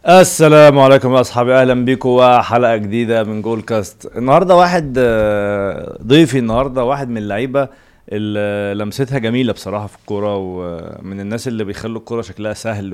السلام عليكم يا اصحابي، اهلا بيكم وحلقه جديده من جول كاست. النهارده واحد ضيفي النهارده واحد من اللعيبه اللي لمستها جميله بصراحه في الكوره، ومن الناس اللي بيخلوا الكوره شكلها سهل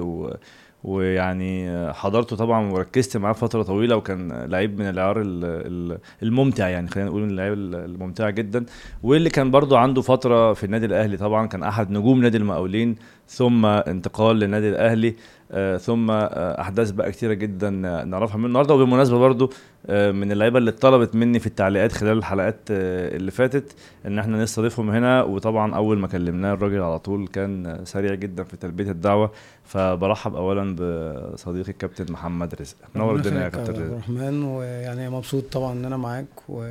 ويعني حضرته طبعا وركزت معاه فتره طويله، وكان لعيب من العيار الممتع، يعني خلينا نقول من اللعيبه الممتعه جدا، واللي كان برضو عنده فتره في النادي الاهلي. طبعا كان احد نجوم نادي المقاولين، ثم انتقال للنادي الاهلي، ثم احداث بقى كتيره جدا نعرفها منه النهارده. وبالمناسبه برضو من اللعيبه اللي طلبت مني في التعليقات خلال الحلقات اللي فاتت ان احنا نستضيفهم هنا، وطبعا اول ما كلمناه الراجل على طول كان سريع جدا في تلبيه الدعوه. فبرحب اولا بصديقي الكابتن محمد رزق. منور الدنيا يا كابتن رزق. الرحمن، ويعني مبسوط طبعا ان انا معاك،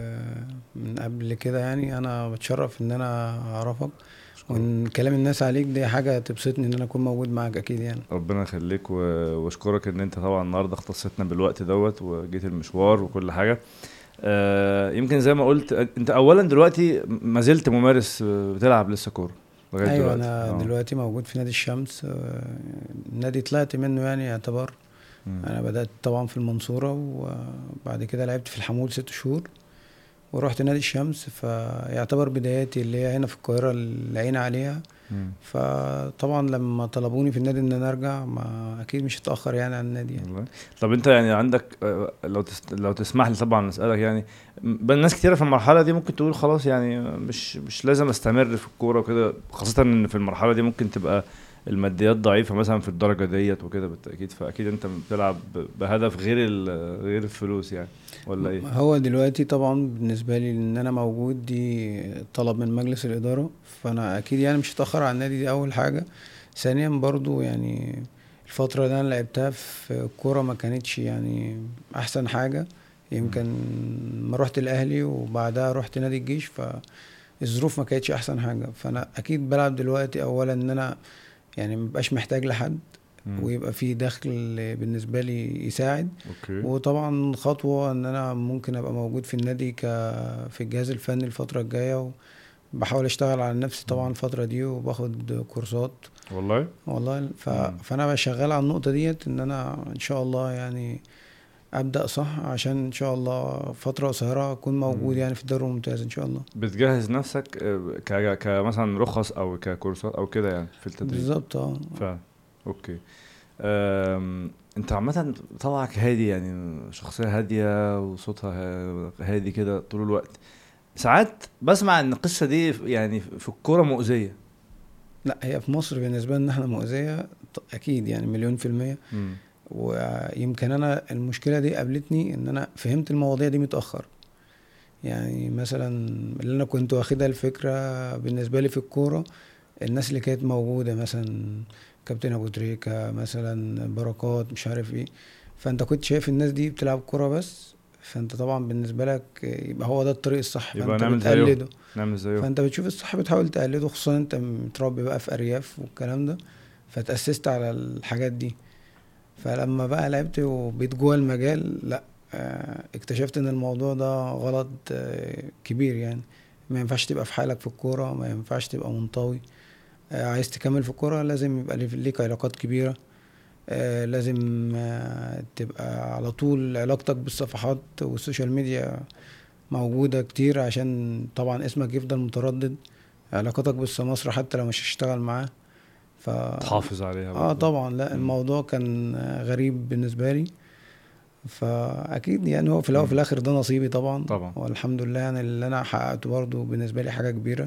ومن قبل كده يعني انا بتشرف ان انا اعرفك، وان كلام الناس عليك دي حاجه تبسطني ان انا اكون موجود معاك اكيد يعني. ربنا يخليك واشكرك ان انت طبعا النهارده اختصتنا بالوقت دوت وجيت المشوار وكل حاجه. يمكن زي ما قلت انت اولا دلوقتي ما زلت ممارس، بتلعب لسه كوره لغايه ايوه، دلوقتي؟ انا دلوقتي موجود في نادي الشمس. نادي طلعت منه يعني يعتبر. انا بدات طبعا في المنصوره، وبعد كده لعبت في الحمول 6 شهور، ورحت نادي الشمس، فيعتبر بداياتي اللي هي هنا في القاهره اللي عين عليها. فطبعا لما طلبوني في النادي ان انا ارجع، ما اكيد مش هتاخر يعني عن النادي يعني. والله. طب انت يعني عندك لو تسمح لي طبعا اسالك، يعني ناس كتيره في المرحله دي ممكن تقول خلاص يعني مش لازم استمر في الكوره وكده، خاصه ان في المرحله دي ممكن تبقى الماديات ضعيفه مثلا في الدرجه ديت وكده بالتاكيد، فاكيد انت بتلعب بهدف غير الفلوس يعني، ولا ايه؟ هو دلوقتي طبعا بالنسبه لي ان انا موجود دي طلب من مجلس الاداره، فانا اكيد يعني مش هتاخر على النادي، دي اول حاجه. ثانيا برضو يعني الفتره اللي انا لعبتها في الكوره ما كانتش يعني احسن حاجه. يمكن ما رحت الاهلي وبعدها رحت نادي الجيش، فالظروف ما كانتش احسن حاجه. فانا اكيد بلعب دلوقتي اولا ان انا يعني مبقاش محتاج لحد، ويبقى في دخل بالنسبه لي يساعد. اوكي. وطبعا خطوه ان انا ممكن ابقى موجود في النادي في الجهاز الفني الفتره الجايه، وبحاول اشتغل على نفسي طبعا الفتره دي، وباخد كورسات. والله. فانا بشغال على النقطه ديت ان انا ان شاء الله يعني ابدا صح، عشان ان شاء الله فتره قصيره اكون موجود يعني في الدوري الممتاز ان شاء الله. بتجهز نفسك كمثلا رخص او ككورسات او كده يعني في التدريب؟ بالظبط فعلا. اوكي. انت عامه طبعك هادي، يعني شخصيه هاديه وصوتها هادي كده طول الوقت. ساعات بسمع ان القصه دي يعني في الكوره مؤذيه. لا، هي في مصر بالنسبه لنا احنا مؤذيه اكيد يعني 100%. ويمكن انا المشكله دي قابلتني ان انا فهمت المواضيع دي متاخر. يعني مثلا اللي انا كنت واخدها الفكره بالنسبه لي في الكوره، الناس اللي كانت موجوده مثلا كابتن ابو تريكه مثلا، بركات، مش عارف ايه. فانت كنت شايف الناس دي بتلعب كوره بس، فانت طبعا بالنسبه لك يبقى هو ده الطريق الصح، يبقى فانت نعمل زيه. بتقلده. نعمل زيه. فانت بتشوف الصح بتحاول تقلده، خصوصا انت متربي بقى في ارياف والكلام ده، فتأسست على الحاجات دي. فلما بقى لعبت وبقيت جوه المجال، لا، اكتشفت ان الموضوع ده غلط كبير يعني. ما ينفعش تبقى في حالك في الكورة، ما ينفعش تبقى منطوي. عايز تكمل في الكورة لازم يبقى ليك علاقات كبيرة. لازم تبقى على طول علاقتك بالصفحات والسوشيال ميديا موجودة كتير، عشان طبعا اسمك يفضل متردد. علاقتك بالسماسرة حتى لو مش هتشتغل معاه تحافظ عليها برضه. طبعا. لا، الموضوع كان غريب بالنسبة لي. فاكيد يعني هو في الاول وفي الاخر ده نصيبي طبعا، طبعا. والحمد لله يعني اللي انا حققته برضه بالنسبه لي حاجه كبيره.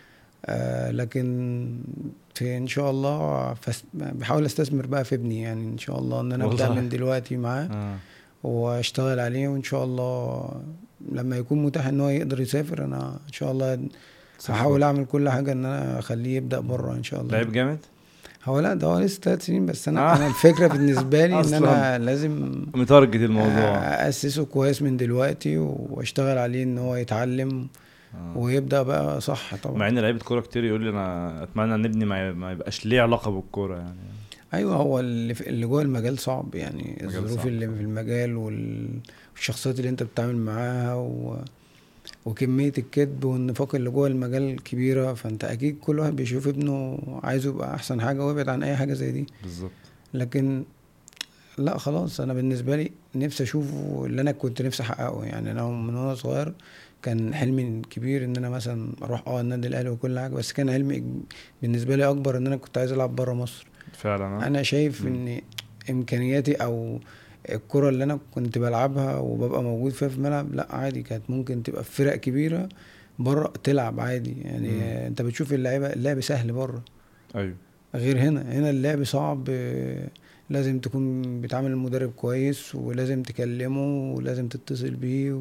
لكن في ان شاء الله بحاول استثمر بقى في ابني، يعني ان شاء الله ان انا ابدا والله. من دلوقتي معاه واشتغل عليه، وان شاء الله لما يكون متاح ان هو يقدر يسافر انا ان شاء الله هحاول اعمل كل حاجه ان انا اخليه يبدا بره ان شاء الله. لعيب جامد. هو لا، ده هو لسه 3 سنين بس. انا الفكره بالنسبه لي ان انا لازم متارجت الموضوع، اسسه كويس من دلوقتي، واشتغل عليه ان هو يتعلم ويبدا بقى صح طبعا. مع ان لعيبه كوره كتير يقول لي انا اتمنى ان ابني ما يبقاش ليه علاقه بالكوره يعني. ايوه، هو اللي جوه المجال صعب يعني، الظروف صعب. اللي في المجال والشخصيات اللي انت بتتعامل معاها وكميه الكذب والنفاق اللي جوه المجال كبيره. فانت اكيد كل واحد بيشوف ابنه عايزه يبقى احسن حاجه، ويبعد عن اي حاجه زي دي. بالظبط. لكن لا خلاص، انا بالنسبه لي نفسي اشوفه اللي انا كنت نفسي احققه. يعني انا من وانا صغير كان حلمي الكبير ان انا مثلا اروح النادي الاهلي وكل حاجه، بس كان حلمي بالنسبه لي اكبر ان انا كنت عايز العب بره مصر. فعلا انا شايف مم. ان امكانياتي او الكرة اللي انا كنت بلعبها وببقى موجود فيها في الملعب، لا عادي كانت ممكن تبقى في فرق كبيرة بره تلعب عادي. يعني مم. انت بتشوف اللعيبة، اللعب سهل بره ايوه غير هنا. هنا اللعب صعب، لازم تكون بتعامل المدرب كويس، ولازم تكلمه، ولازم تتصل بيه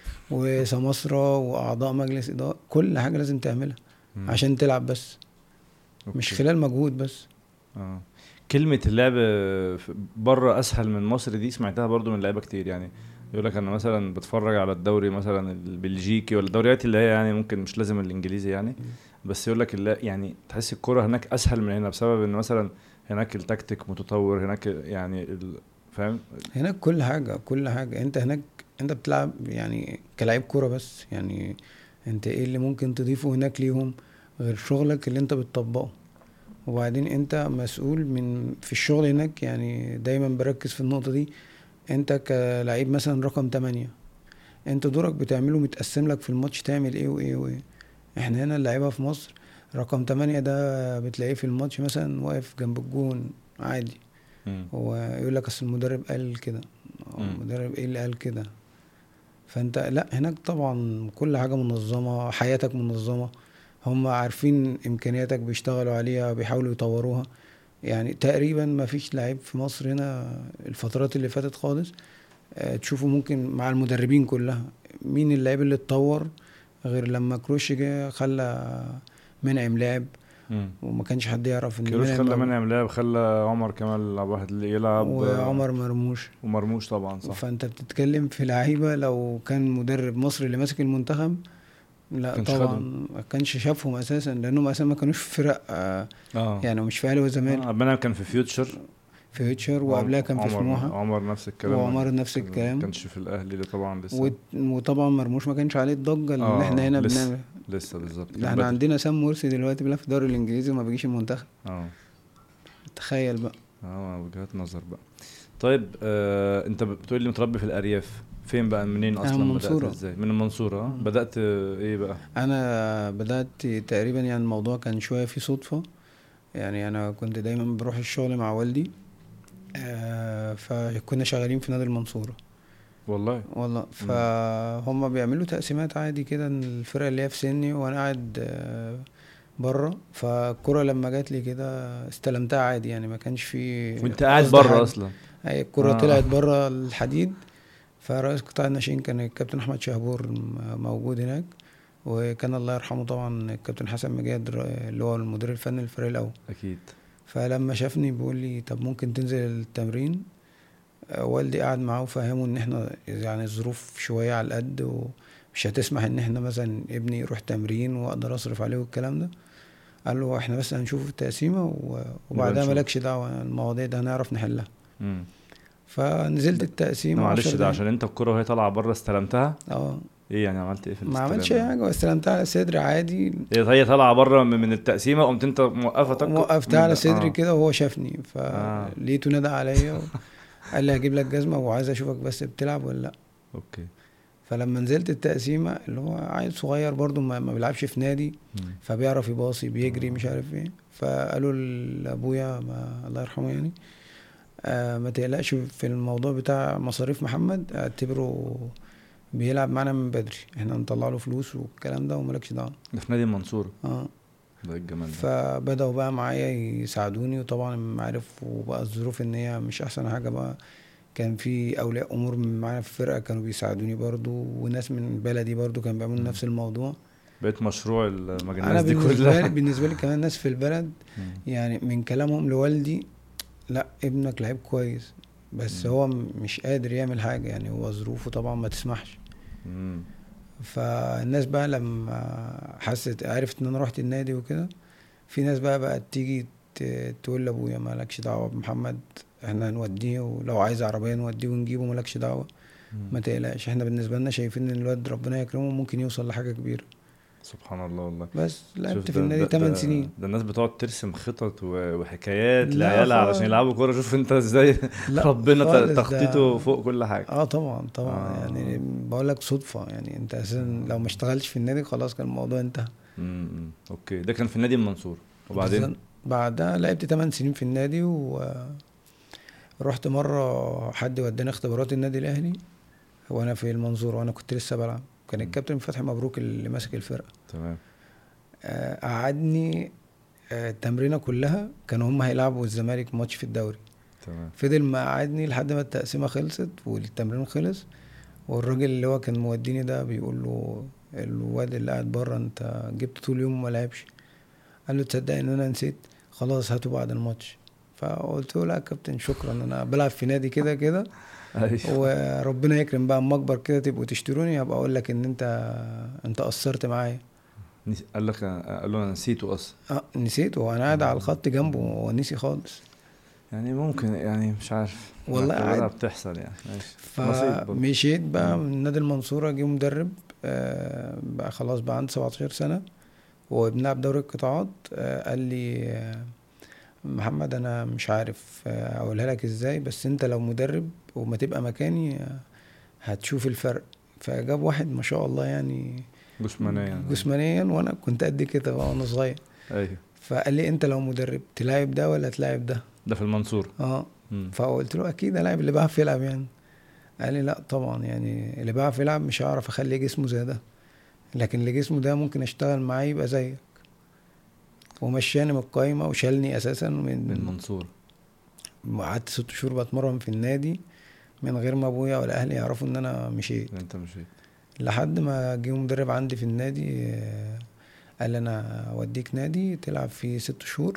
وسماسرة واعضاء مجلس ادارة، كل حاجة لازم تعملها مم. عشان تلعب، بس مش اوكي خلال مجهود بس. اه. كلمة اللعب بره اسهل من مصر دي سمعتها برضو من لعيبة كتير، يعني يقول لك انا مثلا بتفرج على الدوري مثلا البلجيكي ولا الدوريات اللي هي يعني ممكن مش لازم الانجليزي يعني، بس يقول لك يعني تحس الكرة هناك اسهل من هنا بسبب ان مثلا هناك التكتيك متطور هناك يعني فاهم. هناك كل حاجة، كل حاجة. انت هناك انت بتلعب يعني كلاعب كورة بس. يعني انت ايه اللي ممكن تضيفه هناك ليهم غير شغلك اللي انت بتطبقه؟ وبعدين انت مسؤول من في الشغل هناك. يعني دايما بركز في النقطة دي. انت كلاعب مثلا رقم 8، انت دورك بتعمله متقسم لك في الماتش تعمل ايه وايه وايه. احنا هنا اللعيبة في مصر رقم 8 ده بتلاقيه في الماتش مثلا واقف جنب الجون عادي. مم. هو يقول لك اصل المدرب قال كده، مم. المدرب ايه اللي قال كده؟ فانت لا، هناك طبعا كل حاجة منظمة، حياتك منظمة، هم عارفين امكانياتك بيشتغلوا عليها بيحاولوا يطوروها. يعني تقريبا ما فيش لعيب في مصر هنا الفترات اللي فاتت خالص تشوفه ممكن مع المدربين كلها مين اللعيب اللي اتطور غير لما كروش جه خلى منعم لعب، مم. وما كانش حد يعرف ان كيروش منعم خلى موجود، منعم لعب، خلى عمر كمال عبد الواحد اللي يلعب وعمر مرموش. ومرموش طبعا صح. فانت بتتكلم في لعيبة لو كان مدرب مصري اللي ماسك المنتخب، لا كانش طبعا خدهم. ما كانش شافهم اساسا، لانهم اساسا ما كانوش في فرق اه يعني مش في اهلي وزمالك. اه كان في فيوتشر. في هيتشر، وقبلها كان في سموحة، عمر نفس الكلام، وعمر نفس ما الكلام. كانش في الاهلي اللي طبعا لسه. وطبعا مرموش ما كانش عليه الضجة اللي احنا هنا لسه بنعمل. لسه بالظبط ده كان احنا بدري. عندنا سام مرسي دلوقتي بيلعب في الدوري الانجليزي وما بيجيش المنتخب. اه تخيل بقى. وجهات نظر بقى. طيب انت بتقول لي متربي في الارياف، فين بقى منين انا من اصلا، بدأت المنصورة. ازاي؟ من المنصورة بدأت ايه بقى؟ انا بدأت تقريبا يعني الموضوع كان شوية فيه صدفة. يعني انا كنت دايما بروح الشغل مع والدي، فكنا شغالين في نادي المنصورة. والله. والله امم. فهم بيعملوا تقسيمات عادي كده إن الفرقة اللي هي في سني وانا قاعد بره. فالكرة لما جات لي كده استلمتها عادي، يعني ما كانش في وانت قاعد قصد بره حاجة. اصلا؟ هي الكرة اه طلعت بره الحديد. فرئيس قطاع الناشئين كان الكابتن احمد شهبور موجود هناك، وكان الله يرحمه طبعا الكابتن حسن مجاد اللي هو المدير الفني للفريق الاول. اكيد. فلما شافني بيقول لي طب ممكن تنزل التمرين. والدي قعد معاه وفهمه ان احنا يعني الظروف شوية على القد، ومش هتسمح ان احنا مثلا ابني يروح تمرين واقدر اصرف عليه والكلام ده. قال له احنا بس هنشوف التقسيمة نبقى وبعدها نشوف. مالكش دعوة، المواضيع ده هنعرف نحلها. امم. فنزلت ده التقسيمة معلش، عشر ده دقايق عشان انت الكرة وهي طالعة بره استلمتها؟ اه. ايه يعني عملت ايه في ما عملتش الاستلام اي ده؟ حاجة، واستلمتها على صدري عادي. هي طالعة بره من التقسيمة، قمت انت موقفة وقفتها من على ده صدري اه. كده وهو شافني، اه فلقيته نادى عليا قال لي هجيب لك جزمة وعايز اشوفك بس بتلعب ولا لا. اوكي. فلما نزلت التقسيمة اللي هو عيل صغير برضو ما بيلعبش في نادي، مم. فبيعرف يباصي بيجري مش عارف ايه. فقالوا لابويا الله يرحمه يعني ما تقلقش في الموضوع بتاع مصاريف محمد، اعتبره بيلعب معانا من بدري، احنا نطلع له فلوس والكلام ده ومالكش دعوه. ده في نادي المنصورة؟ اه. ده الجمال ده. فبدأوا بقى معايا يساعدوني، وطبعا عارف وبقى الظروف ان هي مش احسن حاجه بقى. كان في اولياء امور معانا في الفرقه كانوا بيساعدوني برضو، وناس من بلدي برضو كانوا بيعملوا مم. نفس الموضوع. بقيت مشروع انا الناس دي بالنسبه لي كلها. بالنسبه لي كمان ناس في البلد مم. يعني من كلامهم لوالدي لا ابنك لعيب كويس، بس مم. هو مش قادر يعمل حاجه، يعني هو ظروفه طبعا ما تسمحش. مم. فالناس بقى لما حست عرفت ان انا رحت النادي وكده، في ناس بقى تيجي تقول لابويا مالكش دعوه بمحمد، احنا هنوديه، ولو عايز عربيه نوديه ونجيبه، مالكش دعوه، مم. ما تقلقش، احنا بالنسبه لنا شايفين ان الواد ربنا يكرمه ممكن يوصل لحاجه كبيره. سبحان الله والله. بس شوف لعبت في النادي 8 سنين. ده الناس بتقعد ترسم خطط وحكايات لا لعيالها علشان خالص. يلعبوا كوره. شوف انت ازاي لا ربنا خالص ده. تخطيطه فوق كل حاجه. اه طبعا طبعا، يعني اه. بقول لك صدفة، يعني انت اساسا لو ما اشتغلتش في النادي خلاص كان الموضوع انتهى. اوكي، ده كان في النادي المنصور وبعدين؟ بالظبط. بعدها لعبت 8 سنين في النادي، ورحت مرة حد وداني اختبارات النادي الأهلي وانا في المنصورة، وانا كنت لسه بلعب. كان مم. الكابتن فتحي مبروك اللي ماسك الفرقة. تمام. قعدني التمرينة كلها كانوا هم هيلعبوا الزمالك ماتش في الدوري. تمام. فضل ما قعدني لحد ما التقسيمة خلصت والتمرين خلص، والراجل اللي هو كان موديني ده بيقول له الواد اللي قاعد بره انت جبت طول اليوم وما لعبش. قال له تصدق ان انا نسيت، خلاص هاته بعد الماتش. فقلت له لا يا كابتن شكرا، انا بلعب في نادي كده كده، ايوه. وربنا يكرم بقى اما اكبر كده تبقوا تشتروني هبقى اقول لك ان انت قصرت معايا. قال لك؟ قال له انا نسيته اصلا؟ نسيت، وانا قاعد على الخط جنبه ونسي خالص. يعني ممكن، يعني مش عارف، والله نعتبرها قاعد. بتحصل يعني. ماشي، نصيب برضه. فمشيت بقى مم. من نادي المنصورة، جه مدرب بقى خلاص بقى عندي 17 سنة وبنلعب دوري القطاعات. قال لي محمد انا مش عارف اقولها لك ازاي، بس انت لو مدرب وما تبقى مكاني هتشوف الفرق. فجاب واحد ما شاء الله يعني جسمانيا يعني. جسمانيا، وانا كنت قد كده بقى وانا صغير. ايوه. فقال لي انت لو مدرب تلاعب ده ولا تلاعب ده؟ ده في المنصور؟ اه. مم. فقلت له اكيد الاعب اللي بيعرف يلعب يعني. قال لي لا طبعا، يعني اللي بيعرف يلعب مش هعرف اخلي جسمه زي ده، لكن اللي جسمه ده ممكن اشتغل معاه يبقى زيك. ومشاني من القايمة وشالني اساسا من من. المنصور؟ قعدت 6 شهور بتمرن في النادي من غير ما ابويا ولا اهلي يعرفوا ان انا مشيت. انت مشيت؟ لحد ما جه مدرب عندي في النادي قال لي انا اوديك نادي تلعب فيه 6 شهور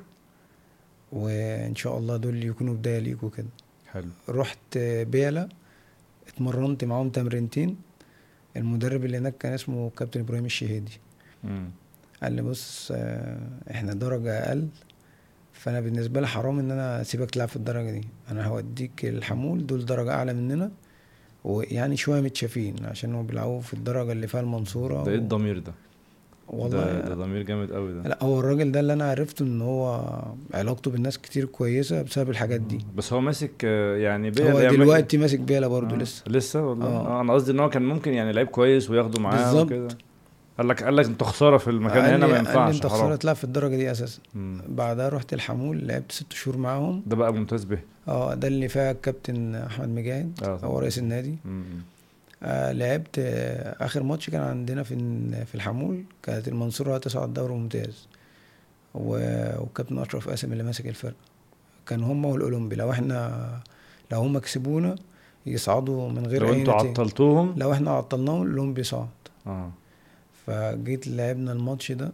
وان شاء الله دول يكونوا بداية ليك وكده. حلو. رحت بيلا، اتمرنت معاهم تمرينتين. المدرب اللي هناك كان اسمه كابتن ابراهيم الشهيدي. مم. قال لي بص احنا درجة اقل، فانا بالنسبة لي حرام ان انا اسيبك تلعب في الدرجة دي، انا هوديك الحمول دول درجة اعلى مننا، ويعني شوية متشافين عشان هو بيلعبوا في الدرجة اللي فيها المنصورة ده ايه الضمير ده؟ ده والله. ضمير جامد قوي ده. لا هو الراجل ده اللي انا عرفته ان هو علاقته بالناس كتير كويسة بسبب الحاجات دي. بس هو ماسك يعني هو يعني دلوقتي ماسك بيلا برضو لسه. لسه والله. اه انا قصدي ان هو كان ممكن يعني لعيب كويس وياخده معاه وكده. بالظبط. قال لك انت خساره في المكان قال هنا، لي ما قال لي ينفعش، انت حرام. خسارة تلعب في الدرجة دي اساسا. مم. بعدها رحت الحمول لعبت 6 شهور معاهم. ده بقى ممتاز به. اه ده اللي فيها الكابتن احمد مجاهد هو طبعا. رئيس النادي. مم. لعبت اخر ماتش كان عندنا في الحمول، كانت المنصورة هتصعد دوري ممتاز، والكابتن اشرف قاسم اللي ماسك الفرقة كان هم والاولمبي. لو هم كسبونا يصعدوا من غير لو اي انتوا نتيجة، عطلتوهم. لو احنا عطلناهم الاولمبي صعد. اه. فجيت لعبنا الماتش ده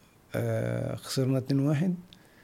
خسرنا 2-1.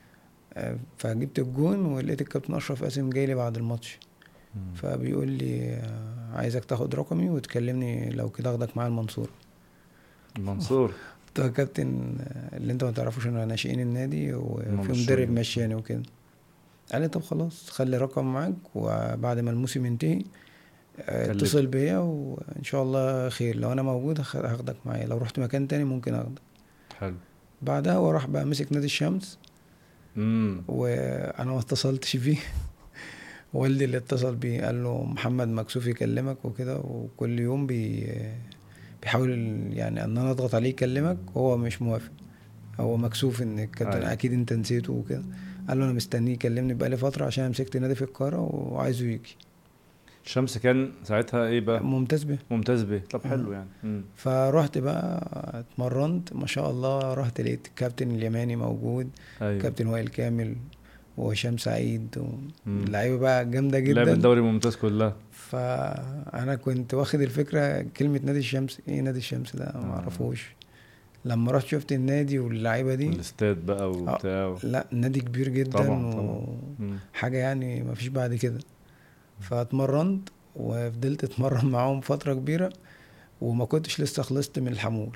فجبت الجون ولقيت الكابتن اشرف قاسم جاي لي بعد الماتش، مم. فبيقول لي عايزك تاخد رقمي وتكلمني لو كده اخدك معايا المنصورة. المنصور. قلت له يا كابتن اللي انت ما تعرفوش انا ناشئين النادي وفي مشوني. مدرب مشاني وكده. قال لي طب خلاص خلي رقم معاك، وبعد ما الموسم ينتهي كلف. اتصل بيا وان شاء الله خير، لو انا موجود هاخدك معايا، لو رحت مكان تاني ممكن اخدك. حلو. بعدها هو راح بقى مسك نادي الشمس، امم. وانا ما اتصلتش بيه. والدي اللي اتصل بيه قال له محمد مكسوف يكلمك وكده، وكل يوم بيحاول يعني ان انا اضغط عليه يكلمك وهو مش موافق، هو مكسوف ان الكابتن أيوة. اكيد انت نسيته وكده. قال له انا مستنيه يكلمني بقالي فتره عشان أنا مسكت نادي في القاهره وعايزه يجي. الشمس كان ساعتها ايه بقى؟ ممتاز به. ممتاز به. طب حلو يعني. فروحت بقى اتمرنت ما شاء الله، رحت لقيت الكابتن اليماني موجود، ايوه. كابتن وائل كامل وهشام سعيد واللعيبه بقى جامده لعب جدا. الدوري الممتاز كلها. فانا كنت واخد الفكره كلمه نادي الشمس ايه، نادي الشمس ده ما اعرفوش. لما رحت شفت النادي واللعيبه دي الاستاد بقى وبتاع لا نادي كبير جدا طبعا. وحاجه يعني ما فيش بعد كده. فاتمرنت وفضلت اتمرن معاهم فتره كبيره، وما كنتش لسه خلصت من الحمول.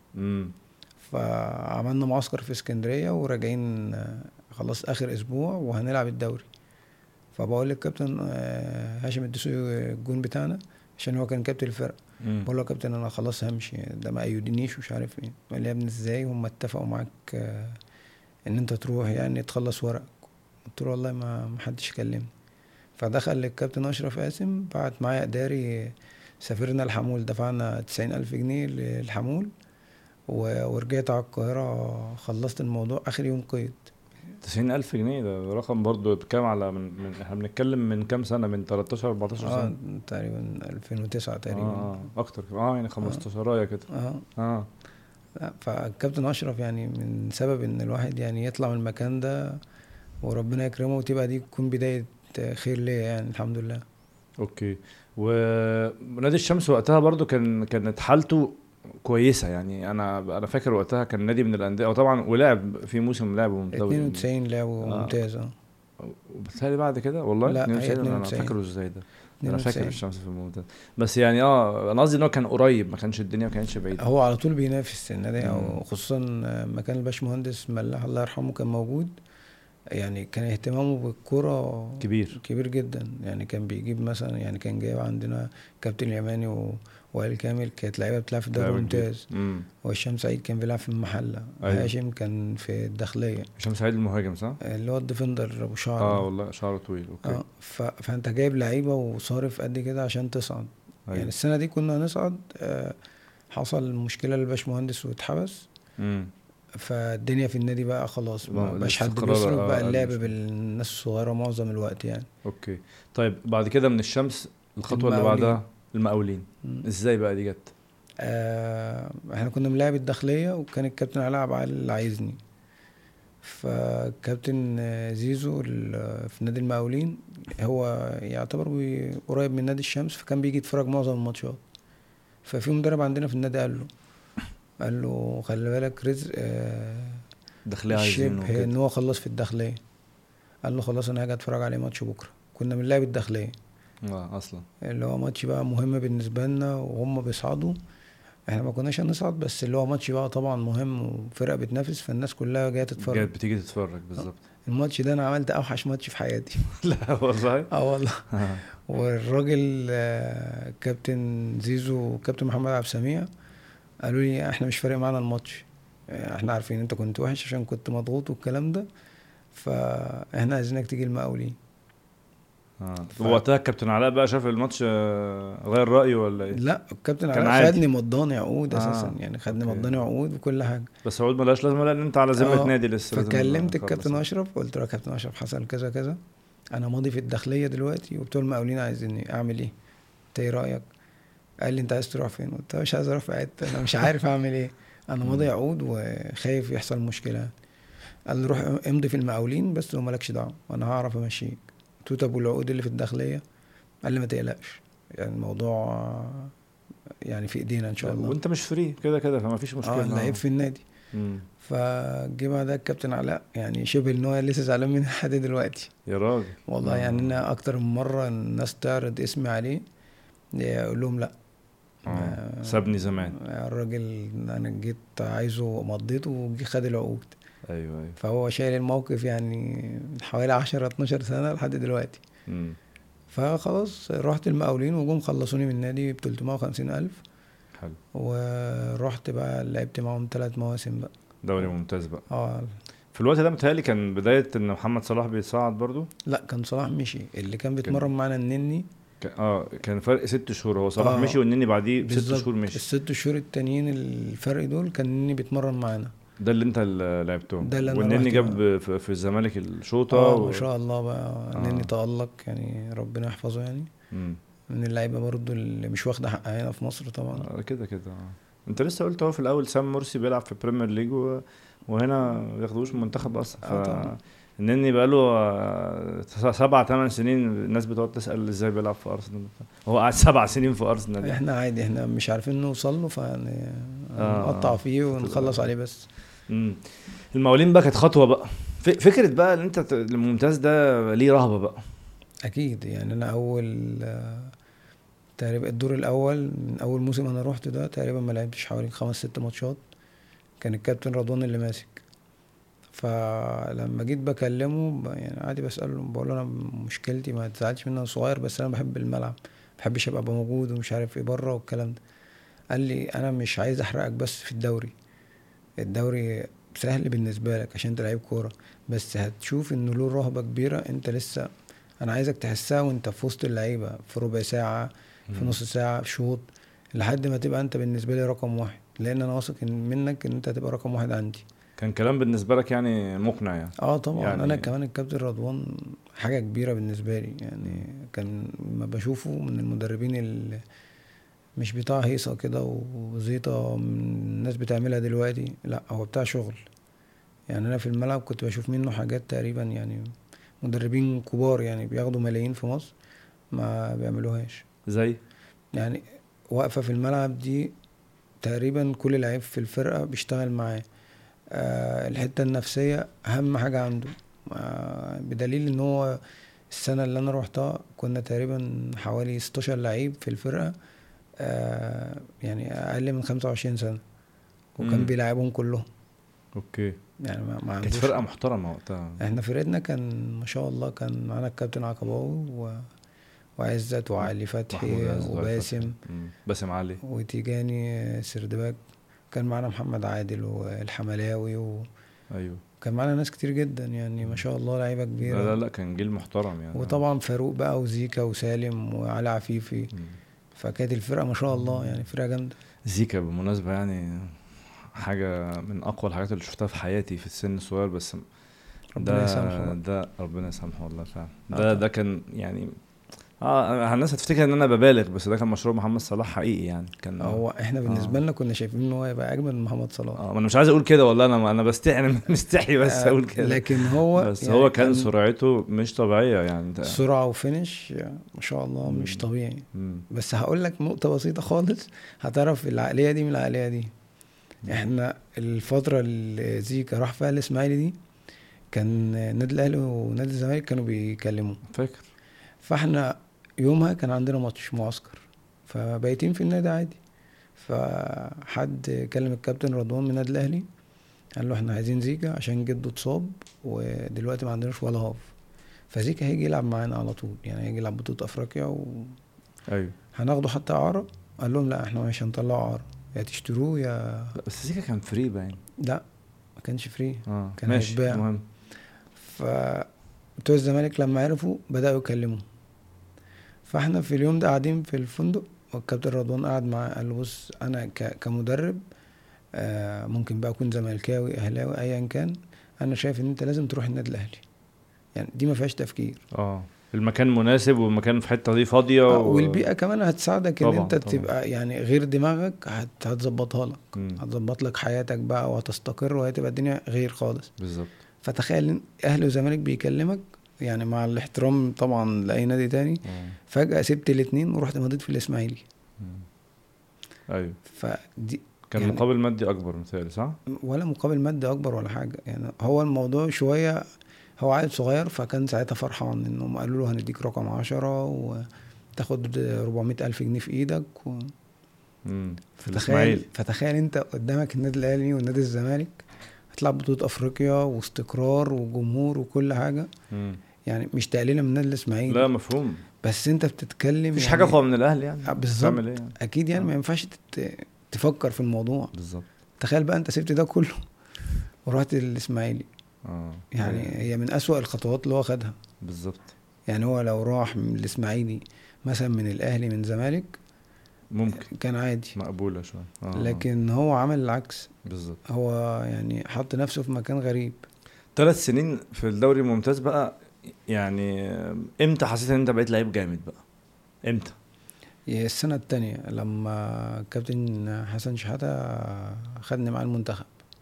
فعملنا معسكر في اسكندريه وراجعين خلاص اخر اسبوع وهنلعب الدوري. فبقول للكابتن هاشم الدسوقي الجون بتاعنا عشان هو كان كابتن الفرقه. بقول له يا كابتن انا خلاص همشي، ده ما ايدنيش ومش عارف ايه. قال لي يا ابني ازاي هم اتفقوا معاك ان انت تروح يعني تخلص ورقك؟ قلت له والله ما حدش كلمني. فدخل الكابتن اشرف قاسم بعت معايا اداري، سافرنا الحمول، دفعنا 90,000 جنيه للحمول ورجعت على القاهرة، خلصت الموضوع آخر يوم قيد. 90,000 جنيه ده رقم برضو بكام على احنا بنتكلم من كام سنة، من 13 14 سنة؟ تقريبا 2009 تقريبا. اكتر يعني 15 راية كده. اه اه لا، فالكابتن اشرف يعني من سبب ان الواحد يعني يطلع من المكان ده وربنا يكرمه وتبقى دي تكون بداية خير ليا يعني الحمد لله. اوكي. ونادي الشمس وقتها برضو كانت حالته كويسة يعني. انا فاكر وقتها كان نادي من الأندية، وطبعا ولعب في موسم لعب دوري. 92 لعبه ممتاز. وبالتالي بعد كده والله لا هي 92 انا 92. فاكره ازاي ده. ده انا فاكر 92 الشمس في الممتاز. بس يعني انا قصدي ان هو كان قريب، ما كانش الدنيا ما كانتش بعيده. هو على طول بينافس النادي، مم. او خصوصا مكان الباشمهندس ملاح الله يرحمه كان موجود. يعني كان اهتمامه بالكرة كبير. كبير جدا. يعني كان بيجيب مثلا، يعني كان جايب عندنا كابتن اليماني وائل كامل، كانت لعيبه بتلعب في الدوري لعيبه كبير. الممتاز. امم. وهشام سعيد كان بيلعب في المحله. ايوه. هاشم كان في الداخليه، هشام سعيد المهاجم صح؟ اللي هو الديفندر ابو شعر ده. والله شعره طويل. اوكي. فانت جايب لعيبه وصارف قد كده عشان تصعد. يعني ايوه. السنه دي كنا هنصعد، حصل مشكله للباشمهندس واتحبس. امم. فالدنيا في النادي بقى خلاص، ما بقاش حد الاستقرار بيصرف، بقى قل اللعب شويه. بالناس الصغيره معظم الوقت يعني. اوكي. طيب بعد كده من الشمس الخطوه اللي المقاولين. بعدها المقاولين. ازاي بقى دي جت؟ احنا كنا بنلعب الداخلية، وكان الكابتن علاء عبد العال اللي عايزني. فكابتن زيزو في نادي المقاولين، هو يعتبر قريب من نادي الشمس، فكان بيجي يتفرج معظم الماتشات. ففي مدرب عندنا في النادي قال له خلي بالك رزق داخليه عايزينه الشبه وكده. ان هو خلص في الداخلية. قال له خلاص انا هاجي اتفرج عليه ماتش بكرة. كنا بنلعب الداخلية، اصلا. اللي هو ماتش بقى مهم بالنسبة لنا وهم بيصعدوا. احنا ما كناش هنصعد، بس اللي هو ماتش بقى طبعا مهم وفرقة بتنافس، فالناس كلها جايه تتفرج. جت بتيجي تتفرج بالظبط. الماتش ده انا عملت اوحش ماتش في حياتي. لا والله. اه والله. والراجل كابتن زيزو وكابتن محمد عبد السميع قالوا لي احنا مش فارق معانا الماتش، احنا عارفين انت كنت وحش عشان كنت مضغوط والكلام ده، فاحنا عايزينك تيجي المقاولين. وقتها الكابتن علاء بقى شاف الماتش غير رأيه ولا ايه؟ لا الكابتن كان علاء عادي. خدني مضاني عقود اساسا، يعني خدني اوكي. مضاني عقود وكل حاجه. بس عقود ملهاش لازمه لان انت على ذمه نادي لسه لازم فكلمت تخلص. الكابتن اشرف، قلت له يا كابتن اشرف حصل كذا كذا، انا ماضي في الداخليه دلوقتي وبتوع المقاولين عايزيني اعمل ايه، انت ايه رايك؟ قال لي انت عايز تروح فين؟ قلت له مش عايز اروح في حته، انا مش عارف اعمل ايه، انا ماضي عقود وخايف يحصل مشكله. قال لي روح امضي في المقاولين بس ومالكش دعوه وانا هعرف امشيك. قلت له طب والعقود اللي في الداخليه؟ قال لي ما تقلقش، يعني الموضوع يعني في ايدينا ان شاء الله، وانت مش فري كده كده فما فيش مشكله. اللعيب في النادي. فجه بعدها الكابتن علاء، يعني شبه ان هو لسه زعلان مني لحد دلوقتي يا راجل. والله. يعني انا اكتر من مره الناس تعرض اسمي عليه اقول لهم لا. سابني زمان. الراجل انا جيت عايزه مضيته وجي خد العقود. ايوه. فهو شايل الموقف يعني من حوالي 10 12 سنه لحد دلوقتي. فخلاص رحت المقاولين وجم خلصوني من النادي ب 350,000. حلو. ورحت بقى لعبت معاهم 3 مواسم بقى دوري ممتاز بقى. في الوقت ده متهيألي كان بداية ان محمد صلاح بيصعد برضو. لا كان صلاح مشي، اللي كان بيتمرن معانا النني. كان فرق 6 شهور، هو صلاح مشي والنني بعديه ب6 شهور مشي. ال6 شهور التانيين الفرق دول كان النني بيتمرن معانا. ده اللي انت اللي لعبتهم. ده اللي انا والنني جاب في الزمالك الشوطة ما شاء الله بقى. النني تألق يعني، ربنا يحفظه يعني. من اللعيبة برضو اللي مش واخدة حقها هنا في مصر طبعا. كده انت لسه قلت هو في الاول سام مرسي بيلعب في بريمير ليج وهنا ما ياخدوش من منتخب اصلا. النني بقى له 7-8 سنين الناس بتقعد تسأل ازاي بيلعب في ارسنال. هو قعد 7 سنين في ارسنال. احنا عادي، احنا مش عارفين نوصل له، فيعني نقطع فيه ونخلص عليه بس. المقاولين بقى كانت خطوة بقى. فكرة بقى ان انت الممتاز ده ليه رهبة بقى. اكيد يعني انا اول تقريبا الدور الاول من اول موسم انا روحت ده تقريبا ما لعبتش حوالي 5-6 ماتشات. كان الكابتن رضوان اللي ماسك. فلما جيت بكلمه يعني عادي بسأله، بقول له انا مشكلتي ما تزعلش مني، انا صغير بس انا بحب الملعب، بحبش ابقى موجود ومش عارف ايه بره والكلام ده. قال لي انا مش عايز احرقك بس في الدوري. الدوري سهل بالنسبه لك عشان انت لعيب كوره، بس هتشوف انه له رهبه كبيره انت لسه. انا عايزك تحسها وانت في وسط اللعيبه في ربع ساعه، في مم. نص ساعه، في شوط، لحد ما تبقى انت بالنسبه لي رقم واحد، لان انا واثق منك ان انت هتبقى رقم واحد عندي. كان كلام بالنسبه لك يعني مقنع يعني؟ اه طبعا، انا يعني كمان الكابتن رضوان حاجه كبيره بالنسبه لي يعني. كان ما بشوفه من المدربين اللي مش بتاع هيصه كده وزيطه من الناس بتعملها دلوقتي، لا هو بتاع شغل. يعني انا في الملعب كنت بشوف منه حاجات تقريبا يعني مدربين كبار يعني بياخدوا ملايين في مصر ما بيعملوهاش. زي يعني واقفة في الملعب دي تقريبا كل لعيب في الفرقة بيشتغل معاه. الحتة النفسية أهم حاجة عنده. بدليل إن هو السنة اللي أنا روحتها كنا تقريبا حوالي 16 لعيب في الفرقة، يعني أقل من 25 سنة، وكان امم بيلعبهم كلهم. اوكي. يعني ما كانت عندوش. فرقه محترمه وقتها. احنا فرقتنا كان ما شاء الله كان معانا الكابتن عقباوي وعزت وعلي محمود فتحي عزت وعلي فتحي. وباسم باسم علي. وتيجاني سردباك. كان معانا محمد عادل والحملاوي ايوه. وكان معانا ناس كتير جدا يعني ما مم. شاء الله لعيبة لا لا كبيرة. لا، كان جيل محترم يعني وطبعا فاروق بقى وزيكا وسالم وعلي عفيفي. مم. فكانت الفرقة ما شاء الله يعني فرقة جامدة. زيكا بالمناسبة يعني حاجة من أقوى الحاجات اللي شفتها في حياتي في السن الصغير. بس ربنا يسامحه بقى. ده ربنا يسامحه والله فعلا. اه ده طبعا. ده كان يعني الناس هتفتكر ان انا ببالغ، بس ده كان مشروع محمد صلاح حقيقي يعني. كان هو احنا بالنسبة لنا كنا شايفين ان هو يبقى اجمل من محمد صلاح. ما انا مش عايز اقول كده والله، انا بستحي، انا مستحي بس اقول كده. لكن هو بس يعني هو كان كان سرعته مش طبيعية يعني ده. سرعة وفينش ما شاء الله مش مم. طبيعي. مم. بس هقول لك نقطة بسيطة خالص هتعرف العقلية دي من العقلية دي. مم. احنا الفترة اللي زيكا راح فيها الاسماعيلي دي كان النادي الاهلي ونادي الزمالك كانوا بيكلموا. فاكر. فاحنا يومها كان عندنا ماتش معسكر، فبايتين في النادي عادي. فحد كلم الكابتن رضوان من النادي الاهلي، قال له احنا عايزين زيكا عشان جده اتصاب ودلوقتي ما عندناش ولا هاف، فزيكا هيجي يلعب معانا على طول، يعني هيجي يلعب بطولة افريقيا ايوه. وهناخده حتى اعاره. قال لهم لا احنا مش هنطلعه اعاره، يا تشتروه يا لا بس زيكا كان فري باين. لا. ما كانش فري، كان ماشي هيتباع. المهم. فبتوع الزمالك لما عرفوا بدأوا يكلموا. فاحنا في اليوم ده قاعدين في الفندق والكابتن رضوان قاعد معاه، قال له بص انا كمدرب ممكن بقى اكون زملكاوي اهلاوي ايا كان، انا شايف ان انت لازم تروح النادي الاهلي، يعني دي ما فيهاش تفكير. المكان مناسب والمكان في حتة دي فاضية والبيئة كمان هتساعدك ان انت طبعا طبعا. تبقى يعني غير دماغك هتظبطها لك، هتظبط لك حياتك بقى وهتستقر وهتبقى الدنيا غير خالص. بالظبط. فتخيل ان اهلي وزمالك بيكلمك، يعني مع الاحترام طبعا لاي نادي تاني، فجأة سبت الاتنين ورحت مضيت في الاسماعيلي. ايوه. فدي كان يعني مقابل مادي اكبر مثالي صح؟ ولا مقابل مادي اكبر ولا حاجة، يعني هو الموضوع شوية هو عيل صغير، فكان ساعتها فرحان انهم قالوا له هنديك رقم 10 وتاخد 400,000 جنيه في ايدك في الاسماعيلي. فتخيل انت قدامك النادي الاهلي والنادي الزمالك هتلعب بطولة افريقيا واستقرار وجمهور وكل حاجة. يعني مش تقليلا من النادي الاسماعيلي، لا مفهوم، بس انت بتتكلم مفيش يعني حاجه اقوى من الاهلي يعني. بالظبط. تعمل ايه يعني؟ اكيد يعني ما ينفعش تفكر في الموضوع. بالظبط. تخيل بقى انت سبت ده كله ورحت الاسماعيلي. يعني هي من اسوأ الخطوات اللي هو خدها. بالظبط. يعني هو لو راح من الاسماعيلي مثلا من الاهلي من زمالك ممكن كان عادي مقبوله شويه. لكن هو عمل العكس. بالظبط. هو يعني حط نفسه في مكان غريب. 3 سنين في الدوري الممتاز بقى، يعني امتى حسيت ان انت بقيت لعيب جامد بقى؟ امتى؟ السنة التانية لما كابتن حسن شحاتة خدني مع المنتخب.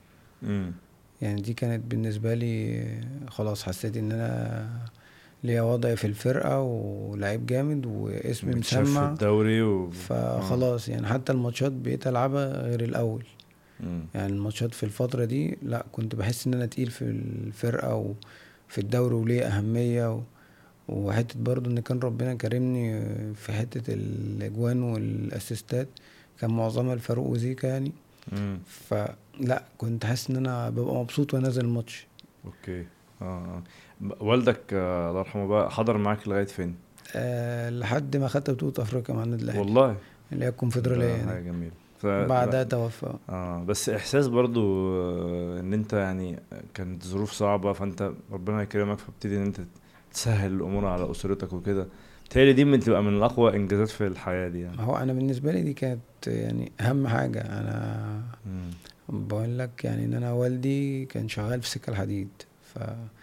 يعني دي كانت بالنسبة لي خلاص، حسيت ان انا ليا وضع في الفرقة ولعيب جامد واسمي مسمع في الدوري فخلاص يعني حتى الماتشات بقيت العبها غير الاول. يعني الماتشات في الفترة دي لا كنت بحس ان انا تقيل في الفرقة وفي الدوري وليه اهمية وحتة برضو ان كان ربنا كرمني في حتة الاجوان والاسيستات كان معظمها الفاروق وزيكا يعني. فلا كنت حاسس ان انا ببقى مبسوط وانا نازل الماتش. اوكي. والدك الله يرحمه بقى حضر معاك لغايه فين؟ لحد ما خدت بطولة افريقيا مع النادي الاهلي، والله اللي هي الكونفدرالية ده يعني. حاجه جميله. بعدها توفى. بس احساس برضو ان انت يعني كانت ظروف صعبه، فانت ربنا يكرمك فابتدي ان انت تسهل الامور على اسرتك وكده. بتهيألي دي بتبقى من اقوى انجازات في الحياه دي يعني. ما هو انا بالنسبة لي دي كانت يعني اهم حاجة. انا مم. بقول لك يعني ان انا والدي كان شغال في سكة الحديد، ف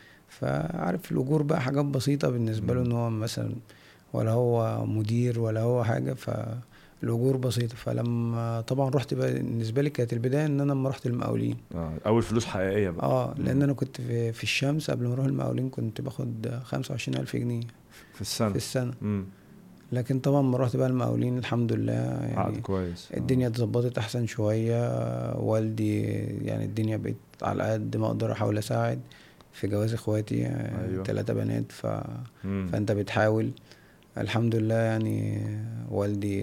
فعارف الاجور بقى حاجات بسيطة بالنسبة له، مم. ان هو مثلا ولا هو مدير ولا هو حاجة، فالأجور بسيطة. فلما طبعا رحت بقى، بالنسبة لي كانت البداية ان انا لما رحت المقاولين. اول فلوس حقيقيه بقى. اه لان مم. انا كنت في الشمس قبل ما اروح المقاولين كنت باخد 25,000 جنيه في في السنه. السنة. مم. لكن طبعا لما رحت بقى المقاولين الحمد لله عقد يعني كويس الدنيا اتظبطت احسن شوية. والدي يعني الدنيا بقت على قد ما اقدر احاول اساعد في جواز اخواتي، ايوه. 3 بنات. مم. فانت بتحاول. الحمد لله يعني والدي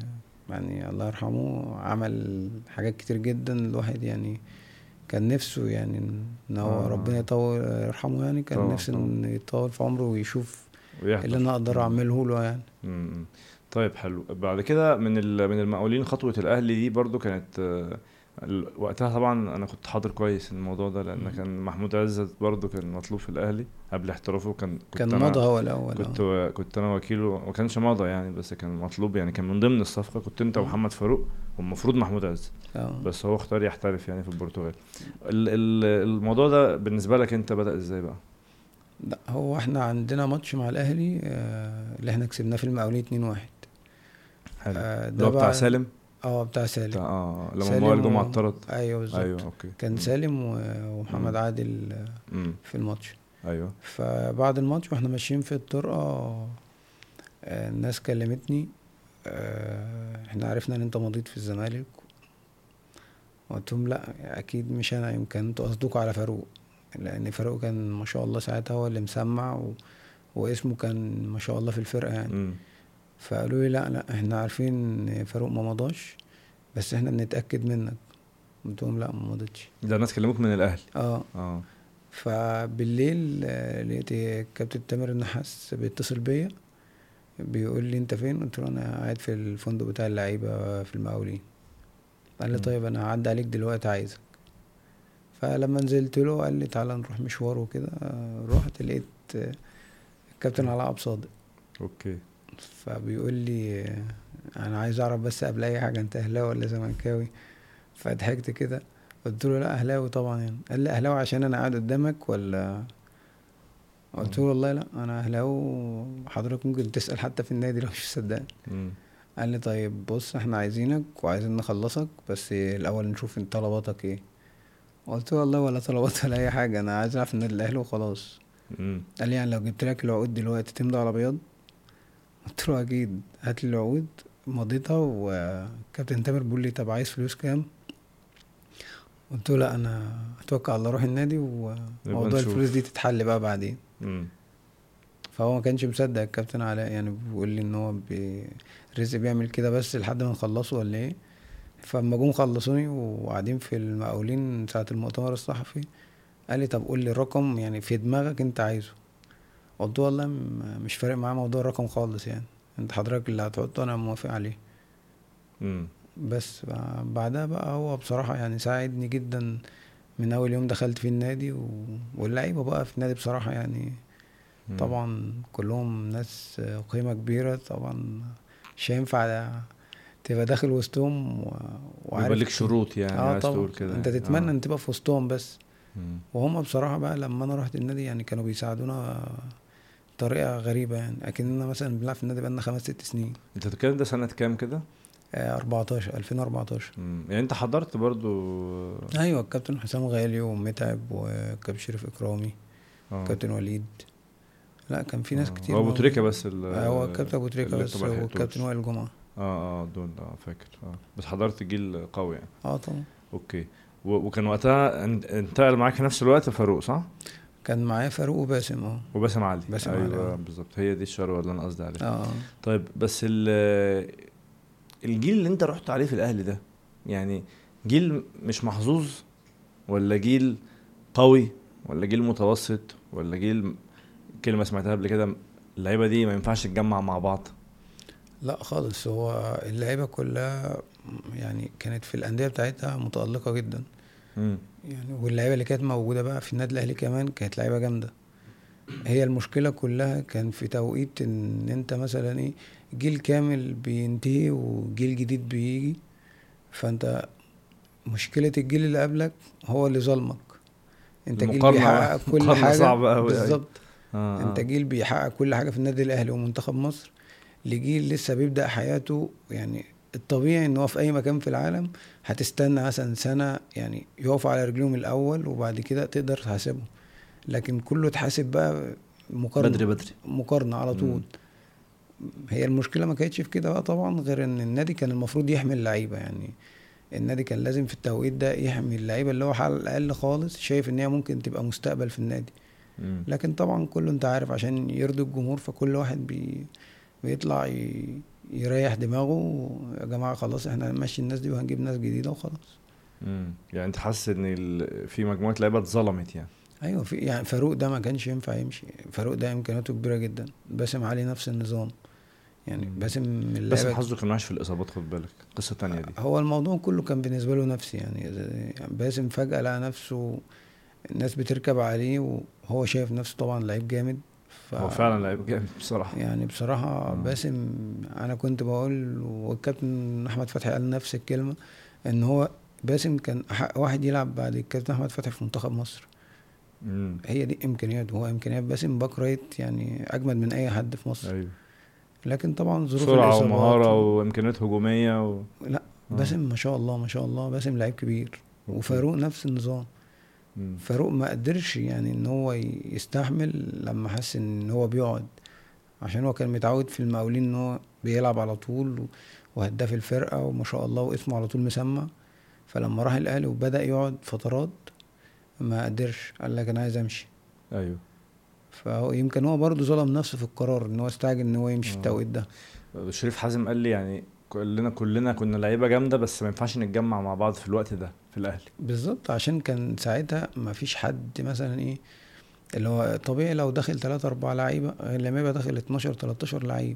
يعني الله يرحمه عمل حاجات كتير جدا الواحد يعني كان نفسه يعني ان هو ربنا اه يطول يرحمه، يعني كان طبعا نفسه طبعا. ان يطول في عمره ويشوف اللي ويحضر. انا اقدر مم. اعمله له يعني. مم. طيب حلو. بعد كده من المقاولين خطوة الأهلي دي برضو كانت وقتها طبعا أنا كنت حاضر كويس الموضوع ده، لأن مم. كان محمود عزت برضو كان مطلوب في الأهلي قبل احترافه. كان كنت مضى أنا هو الاول كنت كنت أنا وكيله، ما كانش ماضي يعني بس كان مطلوب يعني، كان من ضمن الصفقة كنت أنت مم. ومحمد فاروق والمفروض محمود عزت، اه بس هو اختار يحترف يعني في البرتغال. الموضوع ده بالنسبة لك أنت بدأ إزاي بقى؟ لا هو احنا عندنا ماتش مع الاهلي اللي احنا كسبناه في المقاولين 2-1. حلو. اللي ده هو بتاع بقى سالم. بتاع سالم. بتاع لما وائل سالم جمعة اتطرد. ايوه ايوه بالظبط. اوكي. كان سالم ومحمد امم عادل امم في الماتش. ايوه. فبعد الماتش واحنا ماشيين في الطرقة الناس كلمتني، احنا عرفنا ان انت مضيت في الزمالك. قلت لهم لا اكيد مش انا، يمكن انتوا قصدكوا على فاروق، لان فاروق كان ما شاء الله ساعتها هو اللي مسمع واسمه كان ما شاء الله في الفرقة يعني. امم فقالوا لي لا لا احنا عارفين ان فاروق ما مضاش، بس احنا بنتأكد منك. قلت لهم لا ما مضيتش. ده الناس كلموك من الاهلي. اه اه. فبالليل لقيت الكابتن تامر النحاس بيتصل بيا بيقول لي انت فين؟ قلت له انا قاعد في الفندق بتاع اللعيبه في المقاولين. قال لي امم طيب انا هعدي عليك دلوقتي عايزك. فلما نزلت له قال لي تعالى نروح مشوار وكده. رحت لقيت الكابتن علاء عبد صادق. اوكي. فبيقول لي انا عايز اعرف بس قبل اي حاجه انت اهلاوي ولا زملكاوي؟ فضحكت كده قلت له لا اهلاوي طبعا يعني. قال لي اهلاوي عشان انا قاعد قدامك ولا؟ قلت له والله لا انا اهلاوي وحضرتك ممكن تسال حتى في النادي لو مش مصدقني. امم قال لي طيب بص احنا عايزينك وعايزين نخلصك، بس الاول نشوف انت طلباتك ايه. قلت له والله ولا طلبات ولا اي حاجه، انا عايز العب في النادي الاهلي وخلاص. امم قال لي يعني لو جبت لك العقود دلوقتي تمضي على بياض؟ قلت له اكيد هات لي العقود. مضيتها وكابتن تامر بيقول لي طب عايز فلوس كام؟ قلت له لا انا اتوكل على الله اروح النادي نبقى وموضوع الفلوس دي نشوف. تتحل بقى بعدين. امم فهو ما كانش مصدق الكابتن علاء يعني، بيقول لي ان هو رزق بيعمل كده بس لحد ما نخلصه ولا ايه. فاما جم خلصوني وقاعدين في المقاولين ساعة المؤتمر الصحفي قال لي طب قول لي الرقم يعني في دماغك انت عايزه. قلت له والله مش فارق معايا موضوع الرقم خالص يعني، انت حضرتك اللي هتحطه انا موافق عليه. امم بس بعدها بقى هو بصراحة يعني ساعدني جدا من اول يوم دخلت في النادي واللعيبة بقى في النادي بصراحة يعني امم طبعا كلهم ناس قيمة كبيرة طبعا. مش هينفع تبقى داخل وسطهم بيبقى وعارف لك شروط يعني، اه عايز طبعا تقول كده انت يعني. تتمنى ان تبقى في وسطهم بس. امم وهم بصراحة بقى لما انا رحت النادي يعني كانوا بيساعدونا بطريقة غريبة يعني اكننا مثلا بنلعب في النادي بقالنا 5 6 سنين. انت بتتكلم ده سنة كام كده؟ 14 2014. يعني انت حضرت برضو. ايوه الكابتن حسام غالي ومتعب وكابتن شريف اكرامي اه كابتن وليد. لا كان في ناس كتير هو ابو تريكة موجودة. بس هو الكابتن ابو تريكة اللي انتوا بس ما والكابتن لحقتوش. وائل جمعة. دول فاكر. بس حضرت جيل قوي يعني. اه طبعا. اوكي. وكان وقتها انتقل معاك في نفس الوقت فاروق صح؟ كان معايا فاروق وباسم وباسم علي. باسم علي ايوه بالظبط، هي دي الشروه اللي انا قصدي عليها. اه طيب بس الجيل اللي انت رحت عليه في الاهلي ده، يعني جيل مش محظوظ ولا جيل قوي ولا جيل متوسط ولا جيل كلمه سمعتها قبل كده اللعيبه دي ما ينفعش تتجمع مع بعض؟ لا خالص، هو اللعيبه كلها يعني كانت في الانديه بتاعتها متالقه جدا امم. يعني، واللعيبه اللي كانت موجوده بقى في النادي الاهلي كمان كانت لعيبه جامده. هي المشكله كلها كان في توقيت ان انت مثلا ايه، جيل كامل بينتهي وجيل جديد بيجي، فانت مشكله الجيل اللي قبلك هو اللي ظلمك. انت جيل المقارنه بيحقق كل مقارنه حاجه صعبه قوي، ايوه. بالظبط. انت اه. جيل بيحقق كل حاجه في النادي الاهلي ومنتخب مصر، لجيل لسه بيبدأ حياته يعني. الطبيعي ان هو في اي مكان في العالم هتستنى مثلا سنة يعني يقف على رجلهم الاول وبعد كده تقدر تحاسبه، لكن كله اتحاسب بقى بدري مقارنة، بدري. مقارنة على طول. امم. هي المشكلة ما كانتش في كده بقى طبعا، غير ان النادي كان المفروض يحمي اللعيبة يعني. النادي كان لازم في التوقيت ده يحمي اللعيبة اللي هو على الاقل خالص شايف ان هي ممكن تبقى مستقبل في النادي. امم. لكن طبعا كله انت عارف عشان يرضي الجمهور، فكل واحد بيطلع يريح دماغه. يا جماعة خلاص احنا هنمشي الناس دي وهنجيب ناس جديدة وخلاص. يعني انت حاسس ان في مجموعه لعيبه اتظلمت يعني؟ ايوه، في يعني فاروق ده ما كانش ينفع يمشي. فاروق ده امكانياته كبيرة جدا. باسم علي نفس النظام يعني. امم. باسم من بس اللعيبة. حظه كان وحش في الاصابات، خد بالك قصه تانية دي. هو الموضوع كله كان بالنسبة له نفسي يعني. يعني باسم فجأة لقى نفسه الناس بتركب عليه، وهو شايف نفسه طبعا لعيب جامد. ف هو فعلا لعيب جامد بصراحه. يعني بصراحة اه. باسم، أنا كنت بقول والكابتن أحمد فتحي قال نفس الكلمة، إن هو باسم كان أحق واحد يلعب بعد الكابتن أحمد فتحي في منتخب مصر. امم. هي دي إمكانياته. هو إمكانيات باسم باك رايت يعني أجمد من أي حد في مصر. ايوه. لكن طبعا ظروف سرعه الإصابات ومهاره وامكانيات هجوميه لا، اه. باسم ما شاء الله ما شاء الله، باسم لعيب كبير. اوكي. وفاروق نفس النظام. امم. فاروق ما قدرش يعني ان هو يستحمل لما حس ان هو بيقعد، عشان هو كان متعود في المقاولين ان هو بيلعب على طول وهداف الفرقة وما شاء الله واسمه على طول مسمع. فلما راح الاهلي وبدأ يقعد فترات ما قدرش، قال لك انا عايز امشي. ايوه. فهو يمكن هو برضه ظلم نفسه في القرار ان هو استعجل ان هو يمشي في اه. التوقيت ده. شريف حازم قال لي يعني كلنا كنا لعيبه جامده، بس ما ينفعش نتجمع مع بعض في الوقت ده في الاهلي. بالظبط، عشان كان ساعتها ما فيش حد مثلا ايه، اللي هو طبيعي لو داخل 3 4 لعيبة غير لما يبقى داخل 12 13 لعيب.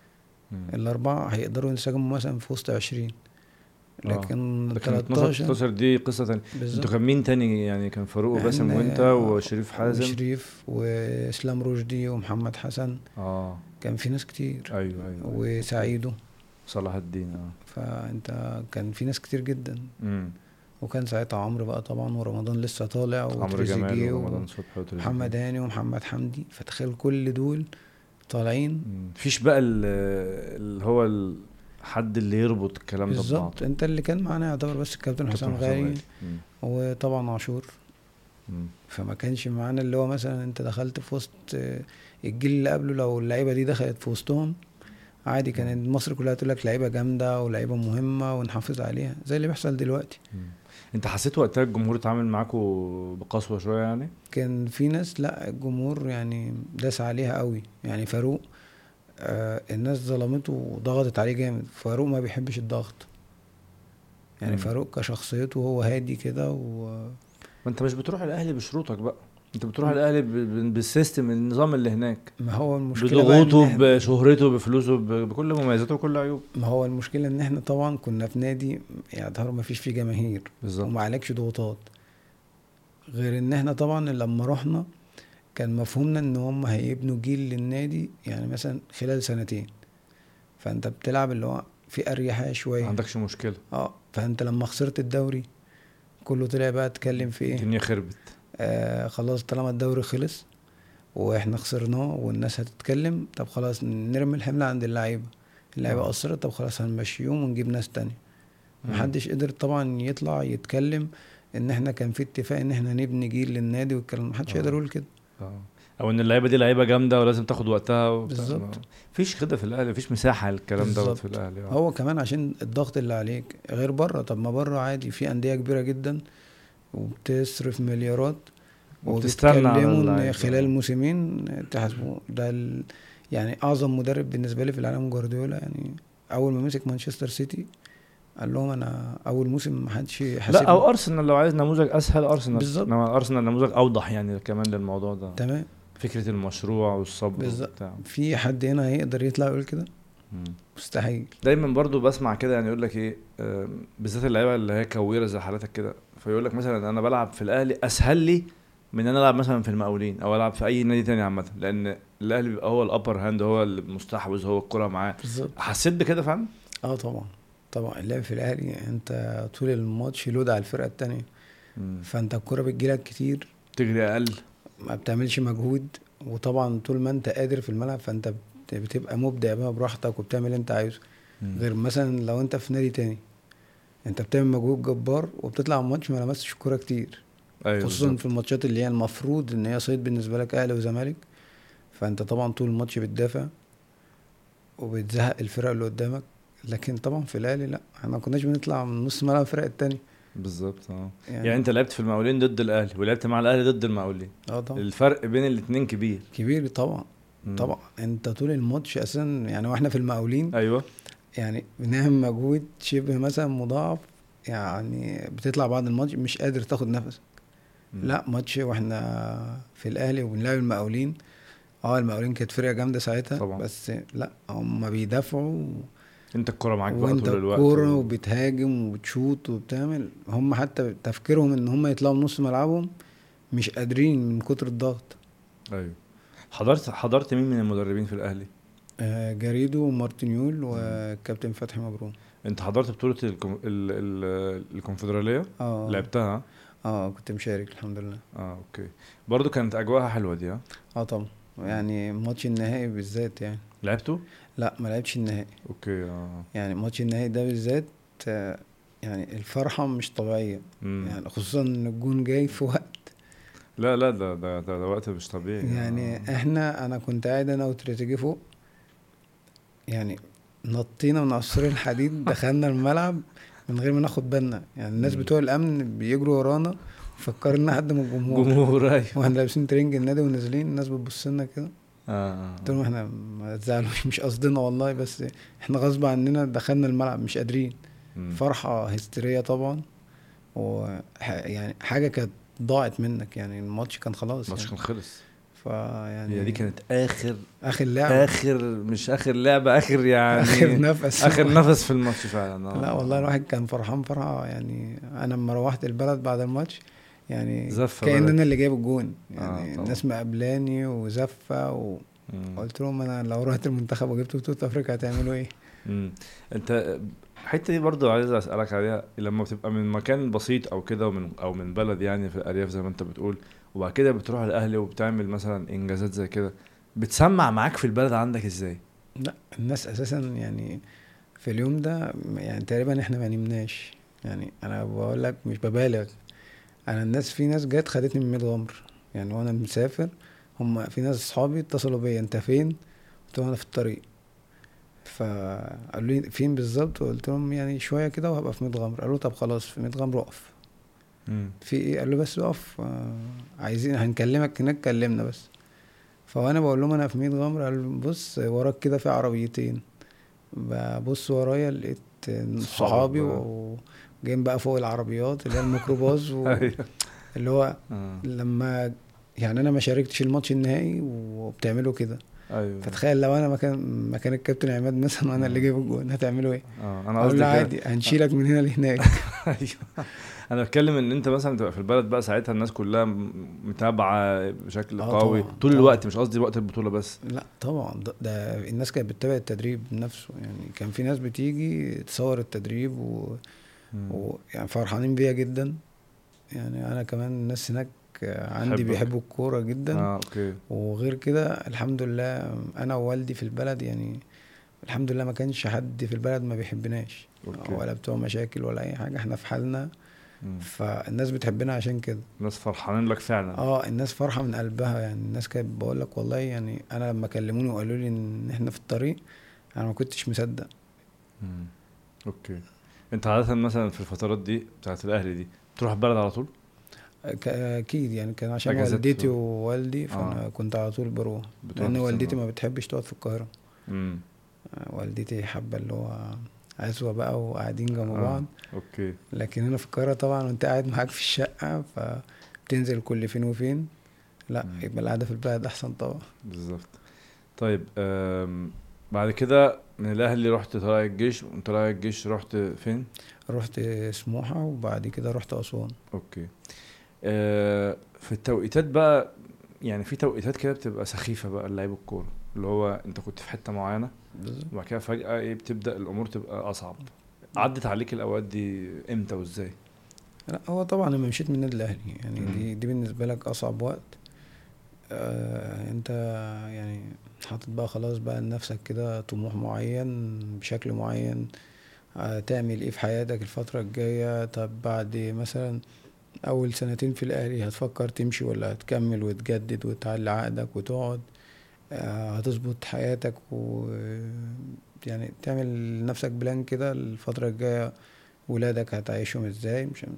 مم. الأربعة هيقدروا ينسجموا مثلا في وسط 20، اه. لكن لكن 12 13. 13 دي قصه تانية. انتوا بالظبط. كان مين تاني يعني؟ كان فاروق وباسم وانت احنا وشريف حازم. وشريف واسلام رشدي ومحمد حسن. اه. كان في ناس كتير. ايوه ايوه ايوه اوكي. وسعيدو. صلاح الدين اه. فانت كان في ناس كتير جدا. امم. وكان ساعتها عمرو بقى طبعا، ورمضان لسه طالع، عمرو جمال وتريزيجيه ورمضان صبحي وتريزيجيه. ومحمد هاني ومحمد حمدي. فتخيل كل دول طالعين. فيش بقى اللي هو الحد اللي يربط الكلام ده بالظبط، ببعضه. انت اللي كان معانا يعتبر بس الكابتن كابتن حسام حسام غالي، غالي. مم. وطبعا عاشور. مم. فما كانش معانا اللي هو مثلا انت دخلت في وسط الجيل اللي قبله، لو اللعيبه دي دخلت في وسطهم عادي كانت مصر كلها تقول لك لعيبه جامده ولعيبه مهمه ونحافظ عليها زي اللي بيحصل دلوقتي. مم. انت حسيت وقتها الجمهور اتعامل معاكوا بقسوة شوية يعني؟ كان في ناس، لا الجمهور يعني داس عليها قوي يعني. فاروق الناس ظلمته وضغطت عليه جامد. فاروق ما بيحبش الضغط يعني. مم. فاروق كشخصيته هو هادي كده ما انت مش بتروح الاهلي بشروطك بقى، انت بتروح الاهلي بالسيستم النظام اللي هناك، ما هو المشكله بقى ان بضغوطه احنا، بشهرته بفلوسه بكل مميزاته وكل عيوبه. ما هو المشكله ان احنا طبعا كنا في نادي يعني ظهر ما فيش فيه جماهير بالظبط. وما عليكش ضغوطات. غير ان احنا طبعا لما رحنا كان مفهومنا ان هم هيبنوا جيل للنادي يعني مثلا خلال سنتين. فانت بتلعب اللي هو في اريحية ما شوية. عندكش مشكلة. فانت لما خسرت الدوري كله طلع بقى اتكلم في ايه. الدنيا خربت. خلاص طالما الدوري خلص واحنا خسرناه والناس هتتكلم، طب خلاص نرمي الحمل عند اللعيبة. اللعيبة قصرت، طب خلاص هنمشيهم ونجيب ناس تانية. محدش قدر طبعا يطلع يتكلم ان احنا كان في اتفاق ان احنا نبني جيل للنادي والكلام. محدش يقدر يقول كده. او ان اللعيبه دي لعيبه جامده ولازم تاخد وقتها بالظبط. مفيش كده في الاهلي، مفيش مساحه للكلام دوت في بالظبط. الاهلي. هو كمان عشان الضغط اللي عليك غير بره. طب ما بره عادي في انديه كبيره جدا وبتصرف مليارات وبتستنى على وبيتكلموا ان اللعيبه. خلال موسمين تحاسبوا. ده يعني اعظم مدرب بالنسبه لي في العالم جوارديولا يعني. اول ما مسك مانشستر سيتي قال لهم انا اول موسم ما حدش لا يحاسبني. او ارسنال لو عايز نموذج اسهل، ارسنال بالظبط. انما ارسنال نموذج اوضح يعني كمان للموضوع ده. تمام. فكره المشروع والصبر بالظبط. وبتاع. في حد هنا هيقدر يطلع يقول كده؟ مم. مستحيل. دايما برضو بسمع كده يعني يقول لك ايه، بالذات اللعيبه اللي هي كويره زي حالتك كده، فيقول لك مثلا انا بلعب في الاهلي اسهل لي من ان انا العب مثلا في المقاولين او العب في اي نادي تاني عامه، لان الاهلي بيبقى هو الابر هاند، هو المستحوذ، هو الكره معاه. بالظبط. حسيت بكده فعلا؟ اه طبعا. طبعا اللعب في الاهلي انت طول الماتش لود على الفرقه التانية، مم. فانت الكرة بتجيلك كتير، تجري اقل. ما بتعملش مجهود، وطبعا طول ما انت قادر في الملعب فانت بتبقى مبدع بقى براحتك وبتعمل اللي انت عايزه. مم. غير مثلا لو انت في نادي تاني انت بتعمل مجهود جبار وبتطلع من الماتش ما لمستش الكوره كتير، ايوه خصوصا في بالظبط. الماتشات اللي هي المفروض ان هي صيد بالنسبه لك اهلي وزمالك، فانت طبعا طول الماتش بتدافع وبتزهق الفرق اللي قدامك. لكن طبعا في الاهلي لا، احنا ما كناش بنطلع من نص ملعب الفرق التاني بالظبط اه. يعني يعني. انت لعبت في المقاولين ضد الاهلي ولعبت مع الاهلي ضد المقاولين، اه طبعا. الفرق بين الاتنين كبير. كبير طبعا. مم. طبعا انت طول الماتش اساسا يعني، واحنا في المقاولين ايوه. يعني بنعمل مجهود شبه مثلا مضاعف، يعني بتطلع بعد الماتش مش قادر تاخد نفس. مم. لا ماتش واحنا في الاهلي وبنلعب المقاولين، اه المقاولين كانت فرقه جامده ساعتها طبعا. بس لا هم بيدافعوا انت الكرة معاك بقى وانت طول الوقت الكوره وبتهاجم وبتشوط وبتعمل، هم حتى تفكيرهم ان هم يطلعوا من نص ملعبهم مش قادرين من كتر الضغط. ايوه. حضرت مين من المدربين في الاهلي؟ جاريدو ومارتينيول مم. وكابتن فتحي مبروك. انت حضرت بطولة الكونفدرالية؟ اه. لعبتها؟ اه كنت مشارك الحمد لله. اه اوكي. برضو كانت اجواءها حلوة دي ها؟ اه طبعا. مم. يعني ماتش النهائي بالذات يعني. لعبته؟ لا ما لعبتش النهائي. اوكي اه. يعني ماتش النهائي ده بالذات آه، يعني الفرحة مش طبيعية، مم. يعني خصوصا ان الجون جاي في وقت. لا لا، ده وقت مش طبيعي يعني انا كنت قاعد انا وتريزيجيه فوق، يعني نطينا من عصور الحديد دخلنا الملعب من غير ما ناخد بالنا، يعني الناس مم. بتوع الامن بيجروا ورانا فكرنا حد من الجمهور، جمهور ايوه. واحنا لابسين ترنج النادي ونازلين الناس بتبص لنا كده. قلت اه. لهم احنا ما تزعلوش مش قصدنا والله، بس احنا غصب عننا دخلنا الملعب مش قادرين. مم. فرحة هستيرية طبعا، يعني حاجة كانت ضاعت منك، يعني الماتش كان خلاص الماتش يعني. كان خلص. هي دي فيعني كانت اخر، اخر لعبة. مش اخر لعبة، اخر اخر يعني نفس اخر نفس في الماتش فعلا لا والله اه. الواحد كان فرحان فرحة يعني. انا لما روحت البلد بعد الماتش يعني زفة كأن بلد. انا اللي جايب الجون، اه يعني طبعا. الناس مقابلاني وزفة مم. وقلت لهم انا لو رحت المنتخب وجبت بطولة افريقيا هتعملوا ايه؟ مم. انت الحته دي برضو عايز اسالك عليها، لما بتبقى من مكان بسيط او كده او من بلد يعني في الارياف زي ما انت بتقول، وبعد كده بتروح الاهلي وبتعمل مثلا انجازات زي كده، بتسمع معاك في البلد عندك ازاي؟ لا الناس اساسا يعني في اليوم ده يعني تقريبا احنا ما نمناش، يعني انا بقول لك مش ببالغ. انا الناس في ناس جت خدتني من ميت غمر، يعني وانا مسافر هم في ناس اصحابي اتصلوا بيا انت فين؟ قلت لهم انا في الطريق، فقالوا لي فين بالظبط؟ قلت لهم يعني شويه كده وهبقى في ميت غمر. قالوا طب خلاص في ميت غمر اقف. مم. في ايه؟ قال له بس اقف عايزين هنكلمك هناك، كلمنا بس. فوانا بقول لهم انا في ميت غمر، قال بص وراك كده في عربيتين. ببص ورايا لقيت صحابك صحابي بقى. وجايين بقى فوق العربيات اللي هي الميكروباص ايوه. اللي هو اه. لما يعني انا ما شاركتش الماتش النهائي وبتعملوا كده، ايوه. فتخيل لو انا مكان الكابتن عماد مثلا وانا اللي اه. جايب الجون هتعملوا ايه؟ انا اقول له قصدي كده. عادي هنشيلك من هنا لهناك. ايوه. انا بتكلم ان انت مثلا تبقى في البلد بقى ساعتها الناس كلها متابعه بشكل اه قوي طبعا طول طبعا. الوقت، مش قصدي وقت البطوله بس. لا طبعا ده الناس كانت بتتابع التدريب نفسه، يعني كان في ناس بتيجي تصور التدريب مم. يعني فرحانين بيا جدا. يعني انا كمان الناس هناك عندي بحبك. بيحبوا الكورة جدا. اه اوكي. وغير كده الحمد لله انا ووالدي في البلد يعني، الحمد لله ما كانش حد في البلد ما بيحبناش اوكي. ولا بتوع مشاكل ولا اي حاجة، احنا في حالنا. مم. فالناس بتحبنا عشان كده. الناس فرحانين لك فعلا. اه الناس فرحة من قلبها، يعني الناس كانت بقول لك والله، يعني انا لما كلموني وقالوا لي ان احنا في الطريق انا ما كنتش مصدق. مم. اوكي. انت عادة مثلا في الفترات دي بتاعت الاهلي دي تروح البلد على طول؟ اكيد يعني كان عشان اجازات والدتي ووالدي اه. فانا كنت على طول بروح، بتروح لان والدتي باستمرار. ما بتحبش تقعد في القاهرة. امم. والدتي حابة اللي هو عزوة بقى وقاعدين جنب اه بعض. اوكي. لكن هنا في القاهرة طبعا وانت قاعد معاك في الشقة فبتنزل كل فين وفين. لا يبقى القعده في البلد احسن طبعا. بالظبط. طيب بعد كده من الاهلي رحت طلائع الجيش، ومن طلائع الجيش رحت فين؟ رحت سموحه وبعد كده رحت اسوان. اوكي. في التوقيتات بقى، يعني في توقيتات كده بتبقى سخيفة بقى لعيب الكورة، اللي هو انت كنت في حتة معينة بالظبط. وبعد كده فجأة ايه بتبدأ الامور تبقى اصعب. عدت عليك الاوقات دي امتى وازاي؟ لا هو طبعا لما مشيت من النادي الاهلي يعني مم. دي بالنسبه لك اصعب وقت. انت يعني حاطط بقى خلاص بقى لنفسك كده طموح معين بشكل معين. تعمل ايه في حياتك الفترة الجاية؟ طب بعد مثلا اول سنتين في الاهلي هتفكر تمشي ولا هتكمل وتجدد وتعلي عقدك وتقعد؟ هتظبط حياتك و يعني تعمل لنفسك بلان كده الفترة الجاية. ولادك هتعيشهم ازاي؟ مش